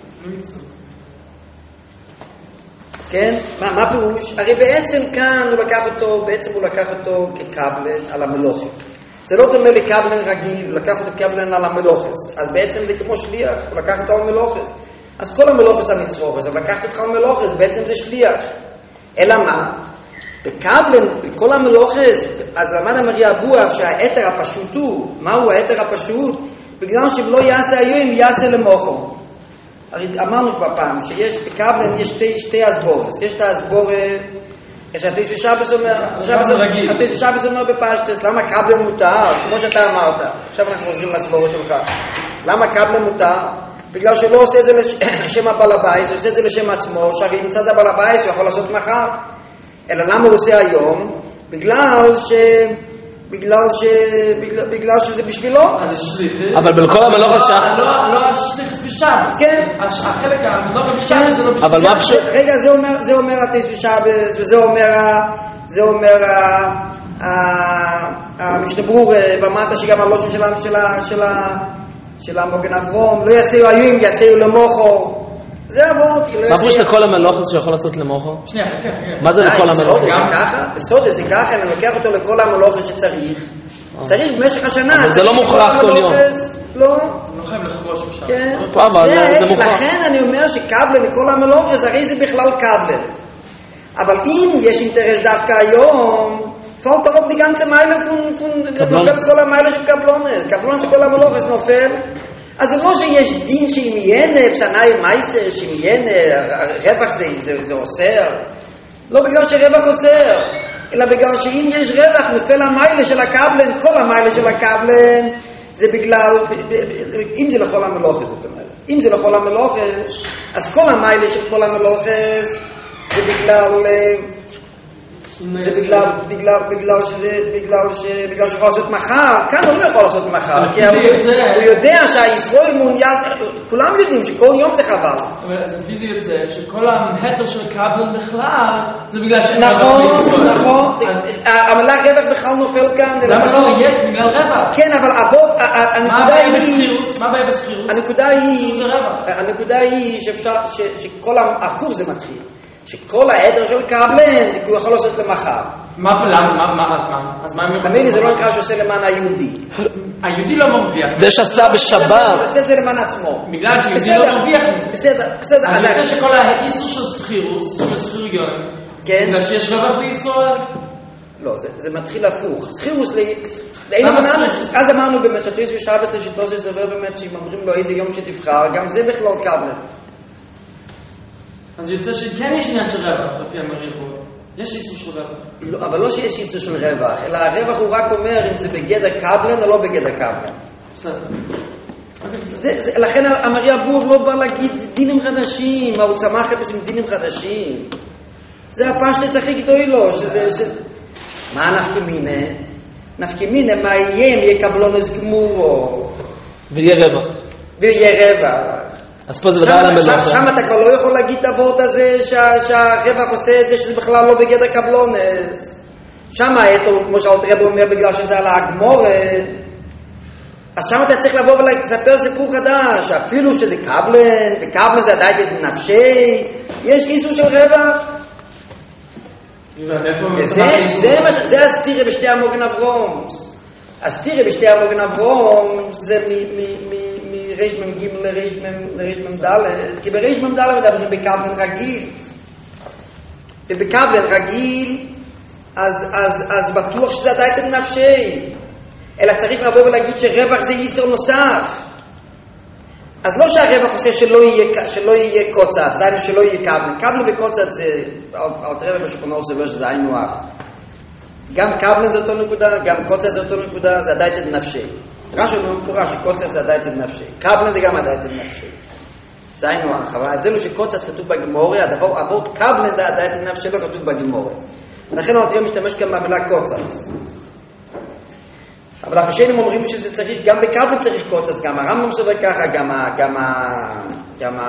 כן? מה פירוש? הרי בעצם כאן הוא לקח אותו כקבלן על המלוכת. זה לא דומה לקבלן רגיל, הוא לקח אותו קבלן על המלוכת. אז בעצם זה כמו שליח, הוא לקח אותו על מלוכת. אז כל המלוכת המצרוכת, אבל לקחת אותך על מלוכת, בעצם זה שליח. אלא מה? בקבלן, בכל המלוכת, אז למד המריה בועה שהאתר הפשוט הוא, מהו האתר הפשוט? בגלל שאם לא יעשה היום, יעשה למוחו. הרי אמרנו כבר פעם שיש בקבלן יש שתי הסבורס. יש את הסבור שהתשע שבס אומר בפשטס. למה קבלן מותר? כמו שאתה אמרת. עכשיו אנחנו חוזרים לסבור שלך. למה קבלן מותר? בגלל שלא עושה את זה לשם הבעל הבית, עושה את זה לשם עצמו, שהרי מצד הבעל הבית הוא יכול לעשות מחר. אלא למה הוא עושה היום? בגלל שזה בשבילו. אז זה שליח. אבל בכל המלוכת שעה. לא השליח זה בשבס. כן. החלק המלוכת בשבס זה לא בשבס. אבל מה פשוט? רגע, זה אומר התשע שבס, וזה אומר המשנה ברור במטה שגם הלושן של המוגן אברום, לא יעשהו היום, יעשהו למוחו. זה עבוד. מה פשוט לכל המלוכת שיכול לעשות למוחו? שנייה, כן. מה זה לכל המלוכת? בסודה זה ככה, אני לוקח אותו לכל המלוכת שצריך. צריך במשך השנה. אבל זה לא מוכרח כל יום. לא. לא חייב לחרוש בשבס. כן. זה מוכרח. לכן אני אומר שקבלן לכל המלוכת, הרי זה בכלל קבלן. אבל אם יש אינטרס דווקא היום, פאלט דארop die ganze Meile von נופל כל המיילה של קבלונס. קבלונס של כל המלוכת נופל. אז זה לא שיש דין שעניינה, פסנאי מייסר, שעניינה, רווח זה אוסר. לא בגלל שרווח אוסר, אלא בגלל שאם יש רווח, נופל המיילה של הקבלן, כל המיילה של הקבלן, זה בגלל, אם זה לכל המלוכת, זאת אומרת. אם זה לכל המלוכת, אז כל המיילה של כל המלוכת, זה בגלל שהוא יכול לעשות מחר. כאן הוא לא יכול לעשות מחר, כי הוא יודע שהישראל מעוניין, כולם יודעים שכל יום זה חבל. אבל זה פיזי את זה, שכל המהתר של קבלן בכלל, זה בגלל שאין נכון, המילה רווח בכלל נופל כאן. למה לא? יש בגלל רווח. כן, אבל הנקודה היא, מה בעיה בסחירוס? הנקודה היא שכל ההפוך זה מתחיל. שכל העדר של קבלן, הוא יכול לעשות למחר. אז מה הם יכולים? תמיד זה לא נקרא שעושה למען היהודי. היהודי לא מרוויח. זה שעשה בשבת. הוא עושה את זה למען עצמו. בגלל שיהודי לא מרוויח מזה. בסדר. אז זה שכל האיסור של סחירוס, של סחיריון, בגלל שיש רווח בישראל? לא, זה מתחיל הפוך. סחירוס אז אמרנו באמת שתריס ושבס לשיטו של סבר באמת שאם אומרים לו איזה יום שתבחר, גם זה בכלל קבלן. אז יוצא שכן יש עניין של רווח, לפי המראה פה. יש איסור של רווח. לא, אבל לא שיש איסור של רווח, אלא הרווח הוא רק אומר אם זה בגדר קבלן או לא בגדר קבלן. בסדר. לכן המרי אבוה לא בא להגיד דינים חדשים, מה הוא צמח לפס עם דינים חדשים. זה הפשטס הכי גדול לו, מה נפקא מינה? נפקא מינה, מה יהיה אם יהיה קבלונס גמורו? ויהיה רווח. ויהיה רווח. אז פה זה ודאי על המלאכה. שם אתה כבר לא יכול להגיד את הוורט הזה שהרווח עושה את זה שזה בכלל לא בגדר קבלונס. שם האתו, כמו שהאלטר רבי אומר, בגלל שזה על הגמורה. אז שם אתה צריך לבוא ולספר סיפור חדש, אפילו שזה קבלן, וקבלן זה עדיין את נפשי, יש איסור של רווח. זה הסתירה בשתי המוגן אברום. הסתירה בשתי המוגן אברום זה מריש מ"ג לריש מ"ד, כי בריש מ"ד מדברים בקבלן רגיל. ובקבלן רגיל, אז בטוח שזה עדיין את נפשי. אלא צריך לבוא ולהגיד שרווח זה איסור נוסף. אז לא שהרווח עושה שלא יהיה קוצת, עדיין שלא יהיה קבלן. קבלן וקוצת זה, אלתר רבי בשולחן סובר שזה היינו הך. גם קבלן זה אותו נקודה, גם קוצת זה אותו נקודה, זה עדיין את נפשי. רש"י אומר מפורש שקוצת זה עדיין את נפשי. קבלן זה גם עדיין את נפשי. זה היינו הך. אבל ההבדל הוא שקוצת כתוב בגמורה, הוורט קבלן זה עדיין את נפשי לא כתוב בגמורה. ולכן אלתר רבי משתמש גם במילה קוצת. אבל החשיינים אומרים שזה צריך, גם בקבלן צריך קוצת, אז גם הרמב"ם סובר ככה, גם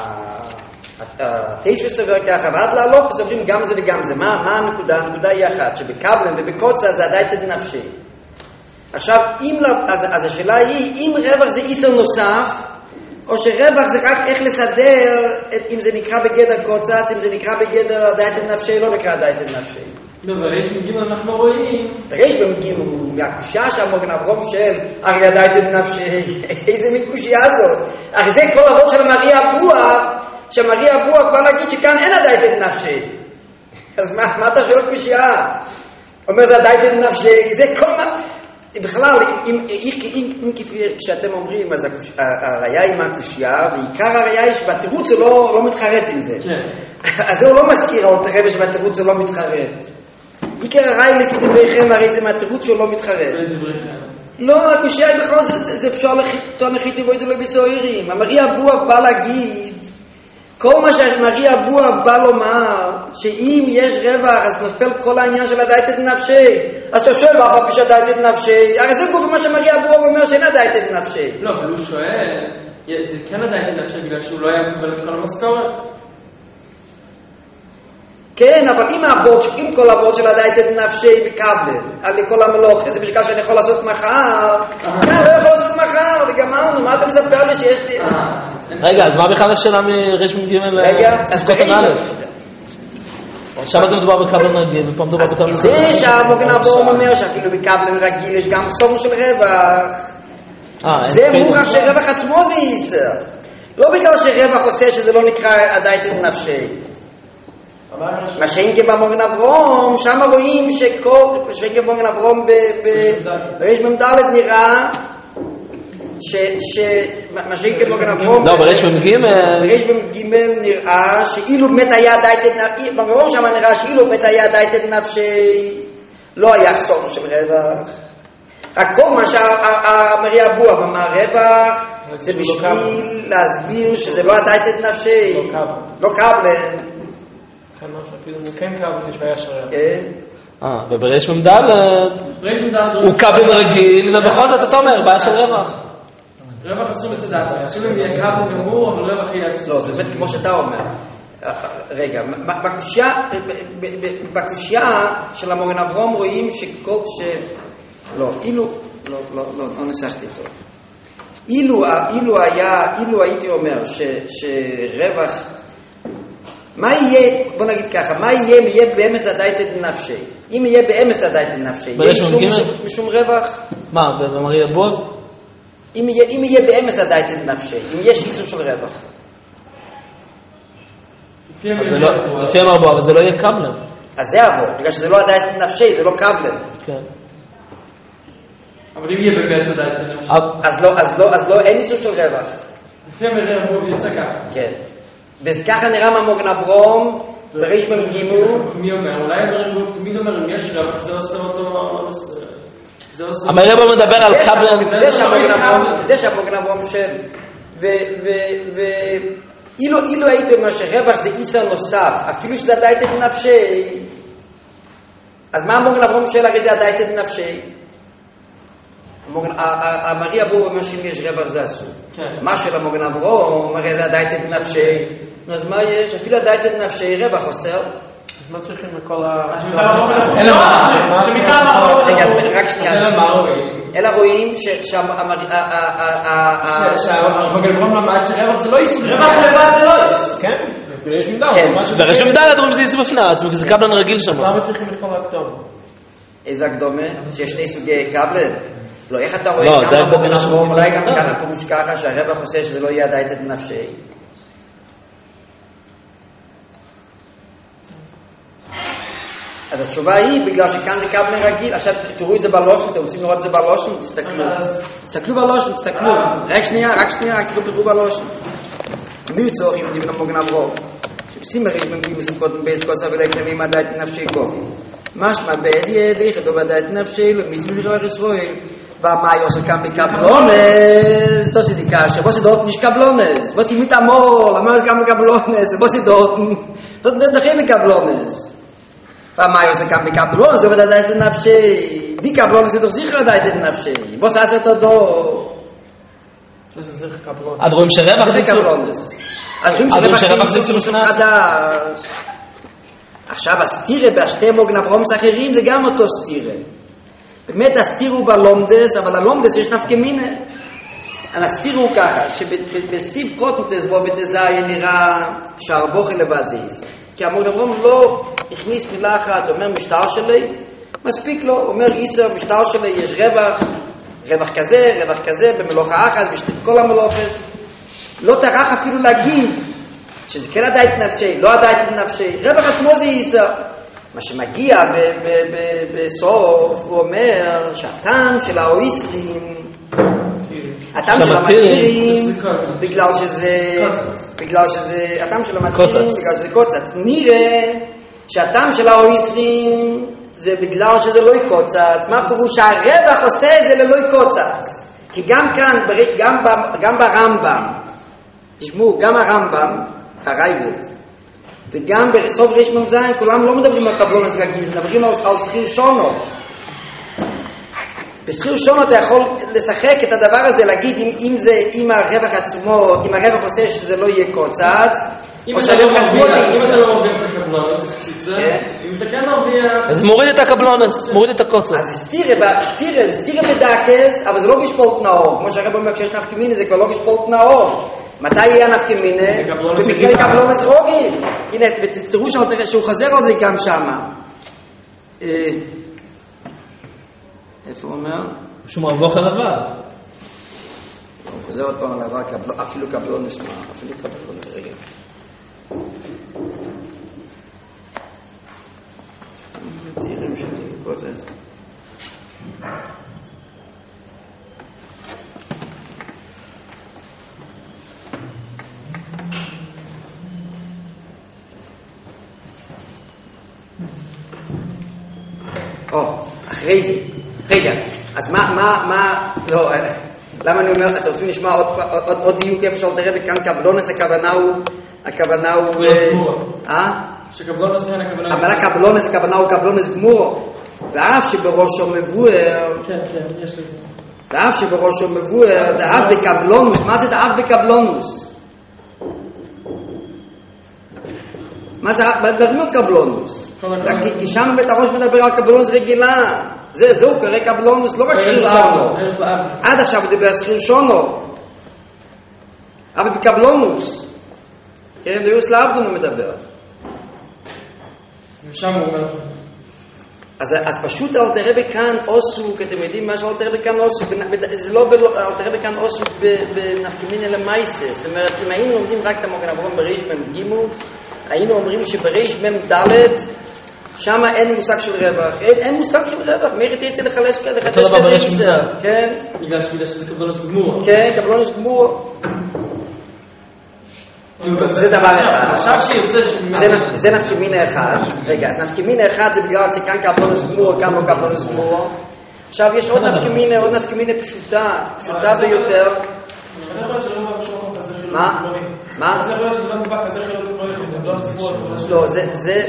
התשע סובר ככה, ועד להלוך סוברים גם זה וגם זה. מה הנקודה? הנקודה היא אחת, שבקבלן ובקוצת זה עדיין את נפשי. עכשיו, אז השאלה היא, אם רווח זה איסור נוסף, או שרווח זה רק איך לסדר, אם זה נקרא בגדר קוצת, אם זה נקרא בגדר עדיין את נפשי, לא נקרא עדיין את נפשי. בריש מ"ג אנחנו רואים. ריש מ"ג הוא מהקושייה שהמוגן אברום של הרי עדיין את נפשי. איזה מין קושייה זאת? הרי זה כל אבות של המרי אבוה, שהמרי אבוה בא להגיד שכאן אין עדיין את נפשי. אז מה אתה שואל קושייה? אומר זה עדיין את נפשי, זה כל מה... בכלל, אם כשאתם אומרים, אז הראיה היא מהקושייה, ועיקר הראיה היא שבתירוץ הוא לא מתחרט עם זה. אז הוא לא מזכיר, אבל תראה שבתירוץ הוא לא מתחרט. עיקר הראי לפי דבריכם, הרי זה מהתירוץ שהוא לא מתחרט. לא, הקושייה היא בכלל, זה פשוט טוען הכי טבעי דלו בסוהרים. המרי אבוה בא להגיד, כל מה שהמרי אבוה בא לומר, שאם יש רווח, אז נופל כל העניין של עדיין את נפשי. אז אתה שואל, ואף על פי שעדיין את נפשי, הרי זה גוף מה שהמרי אבוה אומר שאין עדיין את נפשי. לא, אבל הוא שואל, זה כן עדיין את נפשי, בגלל שהוא לא היה מקבל את כל המשכורת. כן, אבל אם כל הוורד של עדיין את נפשי בקבלן, על כל המלוכה, זה בשביל שאני יכול לעשות מחר, כן, לא יכול לעשות מחר, וגמרנו, מה אתה מספר לי שיש לי... רגע, אז מה בכלל השאלה מריש מ"ג לסקוטן א'? שם זה מדובר בקבלן רגיל, ופה מדובר בקבלן רגיל. זה שהמוגן אברום אומר שאפילו בקבלן רגיל יש גם סוג של רווח. זה מוכח שרווח עצמו זה איסר. לא בגלל שרווח עושה שזה לא נקרא עדיין את נפשי. מה שאין כבמוגן אברום, שם רואים שאין כבמוגן אברום בריש מ"ד נראה מה שאין כבמוגן אברום לא, בריש מ"ג נראה שאילו באמת היה עדיין את נפשי, במגרום שם נראה שאילו באמת היה עדיין את נפשי לא היה חסון של רווח. רק כל מה שהמרי אבוה אמר רווח זה בשביל להסביר שזה לא עדיין את נפשי, לא קבלן. אפילו הוא כן קבלן, יש בעיה של רווח. ובריש מ"ד הוא קבלן רגיל, ובכל זאת אתה אומר, בעיה של רווח. רווח אסור מצד עצמי, אפילו אם יהיה קבלן גמור, אבל רווח יהיה אסור. לא, זה באמת כמו שאתה אומר. רגע, בקושייה של המוגן אברום רואים שכל לא, לא נסחתי טוב. אילו הייתי אומר שרווח, מה יהיה, בוא נגיד ככה, מה יהיה אם יהיה באמס עדיין את נפשי? אם יהיה באמס עדיין את נפשי, יהיה משום רווח? מה, במרי אבוה? אם יהיה באמס עדיין את נפשי, אם יש איסור של רווח. לפי אמר בו, אבל זה לא יהיה קבלן. אז זה עבור, בגלל שזה לא עדיין את נפשי, זה לא קבלן. כן. אבל אם יהיה באמת עדיין את נפשי. אז לא, אין איסור של רווח. לפי המראה אמרו יצא ככה. כן. וככה נראה מהמוגן אברום, בריש ממגימו. מי אומר? אולי הרב תמיד אומר, אם יש רב, זה עושה אותו... הרב מדבר על קבלן. זה שהמוגן אברום של... אילו הייתי אומר שרווח זה איסר נוסף, אפילו שזה עדיין בנפשי, אז מה המוגן אברום של הרי זה עדיין בנפשי? המרי אבור אומר שאם יש רווח זה אסור. מה של המוגן אברום, הרי זה עדיין בנפשי. אז מה יש? אפילו עדיין בנפשי רווח עושר. אז מה צריכים לכל ה... אין מה. רגע, אז רק שנייה. אלא רואים שהמוגן אברום למד שרווח זה לא איסור. רווח לבד זה לא איסור. כן? יש מידה. בריש ממדלת אומרים זה איסור בפני עצמו, כי זה קבלן רגיל שם. למה צריכים את כל הקדומה? איזה הקדומה? שיש שתי סוגי קבלן? לא, איך אתה רואה כמה המוגן אברום, אולי גם כאן הפירוש ככה שהרווח עושה שזה לא יהיה עדיין את נפשי. אז התשובה היא, בגלל שכאן זה קבלן רגיל, עכשיו תראו את זה בלושן, אתם רוצים לראות את זה בלושן, תסתכלו בלושן, תסתכלו, רק שנייה, תראו בלושן. מי צורך אם דיבן המוגן אברום? שבשים הרי שמגיעים מסוכות בעסקות סבל הכלמים עדיין נפשי קובי. משמע בעדי ידיך, דוב עדיין נפשי, למצמי רוח ישראל. ומה יוסר כאן בקבלונס? תוסי דיקשה, בוסי דות נש קבלונס, בוסי מתאמול, אמר כאן בקבלונס, בוסי דות, דחי בקבלונס. ומה יוסר כאן בקבלונס, דוב עדיין נפשי. די קבלונס זה דוח זכר עדיין נפשי. בוסי עשר תודו. עד רואים שרווח זה קבלונס. אז רואים שרווח זה סוג חדש. עכשיו הסתירה בשתי מוגן אברומס אחרים זה גם אותו סתירה. באמת הסתיר הוא בלומדס, אבל הלומדס יש נפקא מינה. הסתיר הוא ככה, שבסיב קוטנטס בו ותזאי נראה שהרבוכי לבד זה איסר. כי המוגן אברום לא הכניס מילה אחת, אומר משטר שלי, מספיק לו, אומר איסר, משטר שלי, יש רווח כזה, במלוכה אחת, בכל המלוכס. לא טרח אפילו להגיד שזה כן עדיין נפשי, לא עדיין נפשי, רווח עצמו זה איסר. מה שמגיע בסוף, הוא אומר שהטעם של האויסרים, הטעם של המתירים, בגלל שזה, הטעם של המתירים, בגלל שזה קוצץ. נראה שהטעם של האויסרים זה בגלל שזה לא יקוצץ. מה פירוש שהרווח עושה את זה ללא יקוצץ? כי גם כאן, גם ברמב"ם, תשמעו, גם הרמב"ם, הרייבד, וגם בסוף ריש ממזין, כולם לא מדברים על קבלונס רגיל, מדברים על שכיר שונו. בשכיר שונו אתה יכול לשחק את הדבר הזה, להגיד אם הרווח עצמו, אם הרווח עושה שזה לא יהיה קוצץ, או שהרווח עצמו זה אם אתה לא מרוויח את הקבלונס, זה קציצה, אם אתה כן מרוויח... אז מוריד את הקבלונס, מוריד את הקוצץ. אז סתירה בדקס, אבל זה לא גשפולט נאור. כמו שהרב אומר, כשיש נפקא מינה, זה כבר לא גשפולט נאור. מתי יהיה נפקא מינה? במקרה קבלונס רוגיל. הנה, ותראו שהוא חזר על זה גם שם. איפה הוא אומר? שהוא מרוויח על לבד. הוא חוזר עוד פעם על לבד, אפילו קבלונס, אפילו קבלונס, רגע. תירים שלי, כל זה. אחרי זה, רגע, אז מה, לא, למה אני אומר, אתם רוצים לשמוע עוד דיוק איפה שאל תראה בכאן קבלונס, הכוונה הוא, שקבלונס כאן הכוונה אבל הקבלונס, הכוונה הוא קבלונס גמורו, ואף שבראשו מבואר, כן, יש לי את זה. ואף שבראשו מבואר, דאב בקבלונוס, מה זה דאב בקבלונוס? מה זה ברמיות קבלונוס? כי שם בית הראש מדבר על קבלונוס רגילה. זהו קורא קבלונוס, לא רק שכיר שונו. עד עכשיו מדבר שכיר שונו. אבל בקבלונוס. כן, ליוס לעבדון הוא מדבר. ושם הוא אומר. אז פשוט אל תראה בכאן עוסוק, אתם יודעים מה שאל תראה בכאן עוסוק, זה לא אל תראה בכאן עוסוק בנפקא מינה למעשה. זאת אומרת, אם היינו לומדים רק את המוגן אברום בריש מ"ג, היינו אומרים שבריש מ"ד שם אין מושג של רווח, אין מושג של רווח, מאיר תעשה לחלש כזה ניסר, כן? בגלל שזה קבלונס גמור. כן, קבלונס גמור. זה דבר אחד. עכשיו שיוצא זה נפקמינה אחד. רגע, אז נפקמינה אחד זה בגלל שכאן קפלונוס גמור, כאן לא קפלונוס גמור. עכשיו יש עוד נפקמינה פשוטה ביותר. מה? מה? זה יכול להיות שזה לא מובא כזה חילוק, לא, זה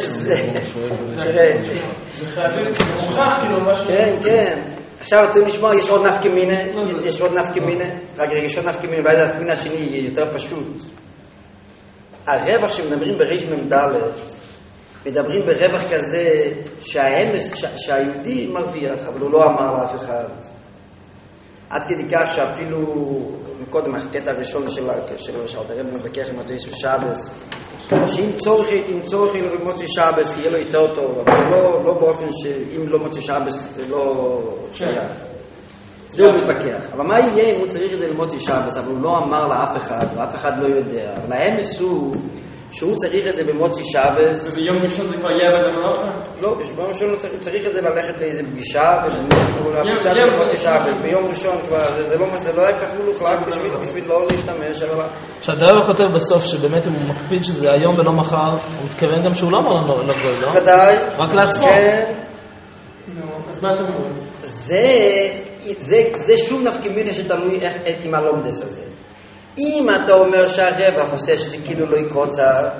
חייבים, מוכרח כאילו משהו. כן. עכשיו אתם לשמוע, יש עוד נפקמינה, רק יש עוד נפקמינה, ועד הנפקמינה השני יהיה יותר פשוט. הרווח שמדברים בריש מ"ד, מדברים ברווח כזה שהיהודי מרוויח, אבל הוא לא אמר לאף אחד. עד כדי כך שאפילו מקודם הקטע הראשון של הרב מבקש עם התויס ושבס, שאם צורך למוציא שבס יהיה לו יותר טוב, אבל לא באופן שאם לא מוציא שבס זה לא שייך. זה הוא מתווכח. אבל מה יהיה אם הוא צריך את זה למוציא שבס, אבל הוא לא אמר לאף אחד, ואף אחד לא יודע. אבל להם עשו שהוא צריך את זה במוציא שבס. וביום ראשון זה כבר יהיה בדמות? לא, ביום ראשון הוא צריך את זה ללכת לאיזה פגישה, ולפגישה של במוציא שבס. ביום ראשון כבר, זה לא היה כך מלוכלק בשביל לא להשתמש. כשהדרב כותב בסוף שבאמת אם הוא מקפיד שזה היום ולא מחר, הוא מתכוון גם שהוא לא אמר לגוי, לא? ודאי. רק לעצמו. כן. אז מה אתם אומרים? זה שוב נפקמינה שתלוי עם הלומדס הזה. אם אתה אומר שהרווח עושה שזה כאילו לא יקרוצת,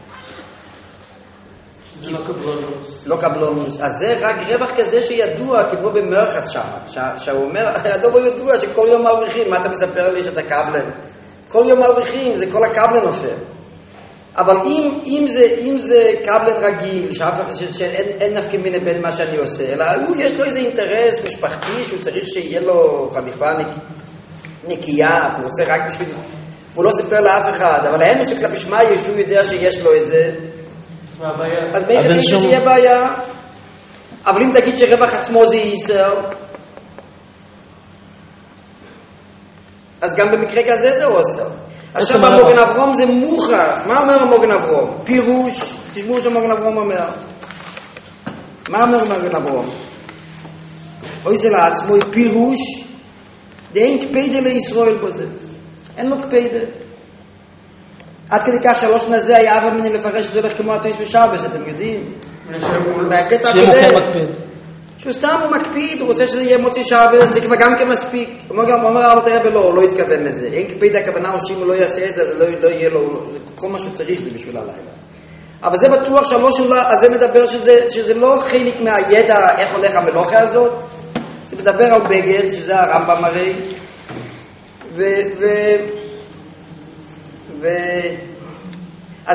זה לא קבלונוס. לא קבלונוס. אז זה רק רווח כזה שידוע, כמו במרחץ שם, שהוא אומר, הדובר ידוע שכל יום מרוויחים, מה אתה מספר לי שאתה קבלן? כל יום מרוויחים, זה כל הקבלן נופל. אבל אם זה קבלן רגיל, שאין נפקמינה בין מה שאני עושה, אלא יש לו איזה אינטרס משפחתי שהוא צריך שיהיה לו חליפה נקייה, הוא רוצה רק בשביל, והוא לא ספר לאף אחד, אבל להם בשמה ישו יודע שיש לו את זה, אז מי שיהיה בעיה. אבל אם תגיד שרווח עצמו זה ייסר, אז גם במקרה כזה זה עושה. עכשיו המוגן אברום זה מוכרח. מה אומר המוגן אברום? פירוש, תשמעו שהמוגן אברום אומר. מה אומר המוגן אברום? אוי זה לעצמו פירוש, אין קפידה לישראל בזה. אין לו קפידה. עד כדי כך שלוש נזה היה אבא מני לפרש שזה הולך כמו התויס ושבס, אתם יודעים? מהקטע הקודם. שהוא סתם הוא מקפיד, הוא רוצה שזה יהיה מוציא שבס, זה כבר גם כמספיק. הוא אומר אל תראה ולא, הוא לא יתכוון לזה. אין קפידה, הכוונה הוא שאם הוא לא יעשה את זה, אז לא יהיה לו, כל מה שהוא צריך זה בשביל הלילה. אבל זה בטוח אז זה מדבר שזה לא חלק מהידע איך הולך המלוכה הזאת, זה מדבר על בגד, שזה הרמב"ם הרי, אז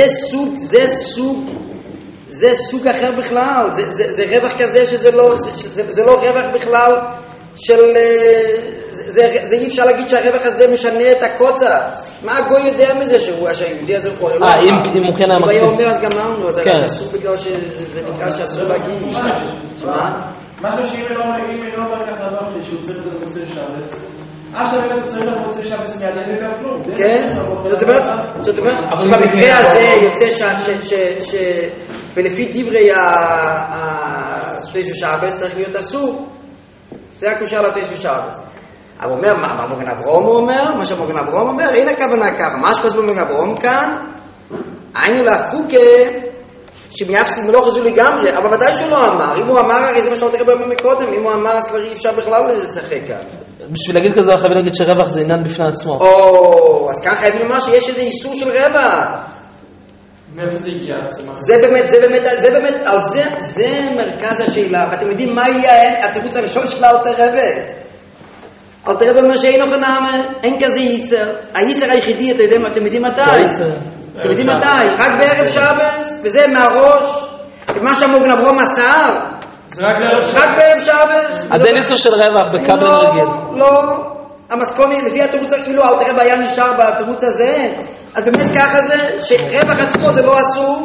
זה סוג אחר בכלל, זה רווח כזה שזה לא רווח בכלל של, זה אי אפשר להגיד שהרווח הזה משנה את הקוצץ. מה הגוי יודע מזה שהיהודי הזה הוא קורא לו? אם הוא כן היה מקפיד. אם היה אומר אז גם לנו, אז זה אסור בגלל שזה נקרא שאסור להגיד. מה? משהו שאם אינו אומר כך לנוחי שהוא צריך את המוציא שבס, עכשיו באמת הוא צריך את המוציא שבס מעניין גם כלום. כן, זאת אומרת, במקרה הזה יוצא ולפי דברי התויס ושבס צריך להיות אסור. זה הקושר לתויס ושבס. אבל הוא אומר, מה מוגן אברום הוא אומר? מה שמוגן אברום אומר, הנה הכוונה ככה. מה שחושב במוגן אברום כאן, היינו להפוקה, שמייפסים לא חזו לגמרי, אבל ודאי שהוא לא אמר. אם הוא אמר, הרי זה מה שאתה תקבל מקודם. אם הוא אמר, אז כבר אי אפשר בכלל לשחק כאן. בשביל להגיד כזה, חייבים להגיד שרווח זה עניין בפני עצמו. אז כאן חייבים לומר שיש איזה איסור של רווח. מאיפה זה הגיע? זה באמת, על זה מרכז השאלה. ואתם יודעים מה יהיה התירוץ הראשון של אלתר רבי? אלתר רבי אומר שאין אוכנמה, אין כזה איסר. האיסר היחידי, אתם יודעים מתי? אתם יודעים מתי? רק בערב שבס, וזה מהראש. ומה שהמוגן אברום מסר, זה רק בערב שבס. אז אין איסור של רווח בקבל רגיל. לא. המסקוני, לפי התירוץ, כאילו אלתר רבי היה נשאר בתירוץ הזה, אז באמת ככה זה, שרווח עצמו זה לא אסור.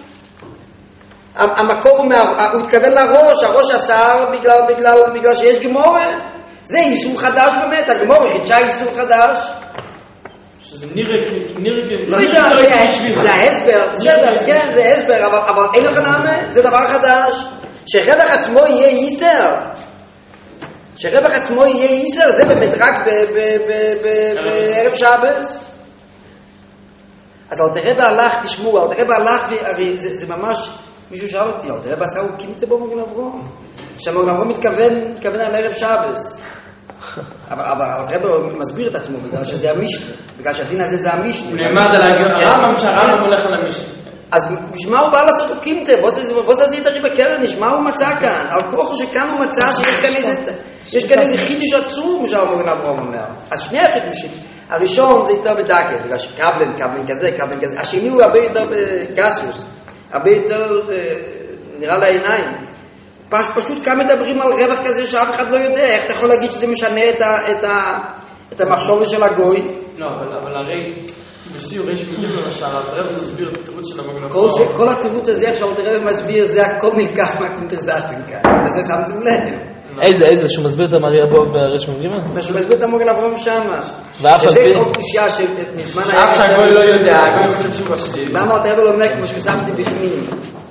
המקור הוא התכוון לראש, הראש אסר בגלל שיש גמורה. זה איסור חדש באמת, הגמורה חידשה איסור חדש. שזה נראה לא יודע, זה ההסבר, בסדר, כן, זה הסבר, אבל אין לך נעמה, זה דבר חדש. שרווח עצמו יהיה איסר. שרווח עצמו יהיה איסר, זה באמת רק בערב שבס. אז אלתר רבי הלך, תשמעו, אלתר רבי הלך, הרי זה ממש, מישהו שאל אותי, אלתר רבי עשה הוא קימתה במגן אברהם. שהמגן אברהם מתכוון על ערב שבס. אבל אלתר רבי מסביר את עצמו, בגלל שזה המשנה, בגלל שהדין הזה זה המשנה. הוא נאמר זה להגיד, שהרמב"ם הולך על המשנה. אז בשמה הוא בא לעשות הוא קימתה, בוא תזית הרי בקרן, נשמע הוא מצא כאן, על כוחו שכאן הוא מצא שיש כאן איזה חידוש עצום שהמגן אברהם אומר. אז שני החידושים, הראשון זה יותר בדקס, בגלל שקבלן כזה, השני הוא הרבה יותר בגסוס, הרבה יותר נראה לעיניים. פשוט כאן מדברים על רווח כזה שאף אחד לא יודע, איך אתה יכול להגיד שזה משנה את המחשוב של הגוי? לא, אבל הרי בשיעור יש מילים למשל, הרב מסביר את התירוץ של המגן אברהם. כל התירוץ הזה עכשיו הרב מסביר, זה הכל נלקח מהקונטרזכטים כאן, זה שמתם לב. איזה? שהוא מסביר את המריה בו ברש מ"ג? שהוא מסביר את המגן אברהם שמה. וזה עוד קושייה שמזמן שאף שהגוי לא יודע, הגוי חושב שהוא מפסיד. למה הרב לא אומר כמו ששמתי בפנים?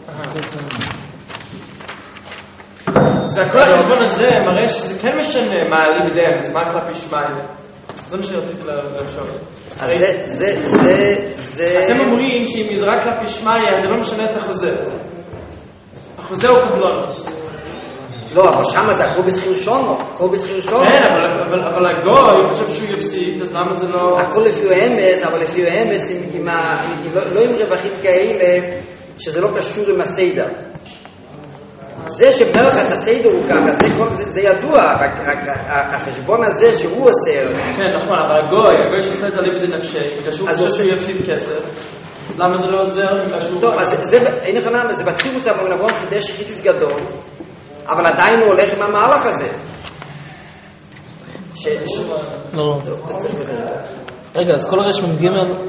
זה הכל החשבון הזה מראה שזה כן משנה מה ליבדם, זה מה כלפי שמיים. זה מה שרציתי לשאול. אתם אומרים שאם יזרק כלפי שמיים זה לא משנה את החוזה. החוזה הוא קבלונות. לא, אבל שמה זה הכל בזכיר שונו. כן, אבל הגוי חושב שהוא יפסיד, אז למה זה לא... הכל לפי האמס, אבל לפי האמס לא עם רווחים כאלה שזה לא קשור עם הסיידר. זה שמלך הסיידר הוא ככה, זה ידוע, רק החשבון הזה שהוא עושה. כן, נכון, אבל הגוי שעושה את זה ליבד נפשי, כשהוא חושב שהוא יפסיד כסף, אז למה זה לא עוזר? טוב, אז אין לך נאמר, זה בתירוץ המגן אברהם חידש חידוש גדול, אבל עדיין הוא הולך עם המהלך הזה. לא. רגע, אז כל הרש מ"ג,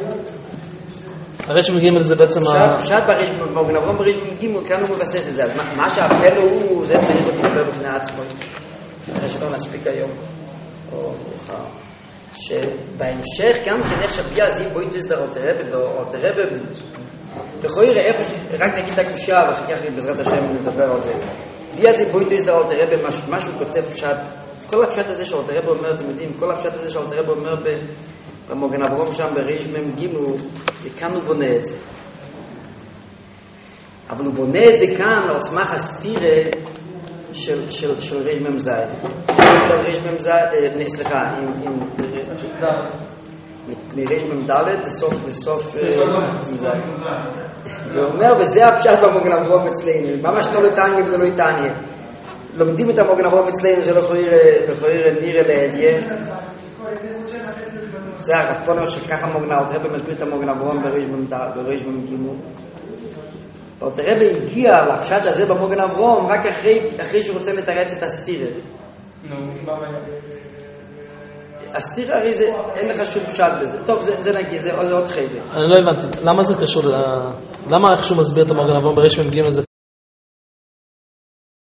הרש מ"ג זה בעצם פשט במגן אברהם ברש מ"ג, כאן הוא מבסס את זה. אז מה שהפלא הוא, זה צריך לדבר בפני עצמו. אחרי שלא נספיק היום, או מאוחר. שבהמשך, גם כן איך שביה זי בואי תסדר או תרבה, לכוי ראה איפה, רק נגיד את הקושייה, ואחר כך בעזרת השם נדבר על זה. ביה זי בואי תסדר או תרבה, מה שהוא כותב פשט, כל הפשט הזה שאו תרבה אומר, אתם יודעים, כל הפשט הזה שאו תרבה אומר במגן אברהם שם בריש מ"ג, וכאן הוא בונה את זה. אבל הוא בונה את זה כאן על סמך הסתירה של ריש מ"ז. אז ריש מ"ז, סליחה, מריש מ"ד לסוף מ"ז. הוא אומר, וזה הפשט במגן אברהם אצלנו, ממש לא לטניה וזה לא יטניה. לומדים את המגן אברהם אצלנו שלא יכולים נראה להדיה. זה הרב פונר שככה מגן הרב מסביר את המגן אברהם בריש מ"ג. הרב הגיע לפשט הזה במגן אברהם רק אחרי שהוא רוצה לתרץ את הסתירה. נו, מה בעיה? הסתירה הרי זה, אין לך שום פשט בזה. טוב, זה נגיד, זה עוד חלק. אני לא הבנתי, למה זה קשור למה איך שהוא מסביר את המגן אברהם בריש מ"ג זה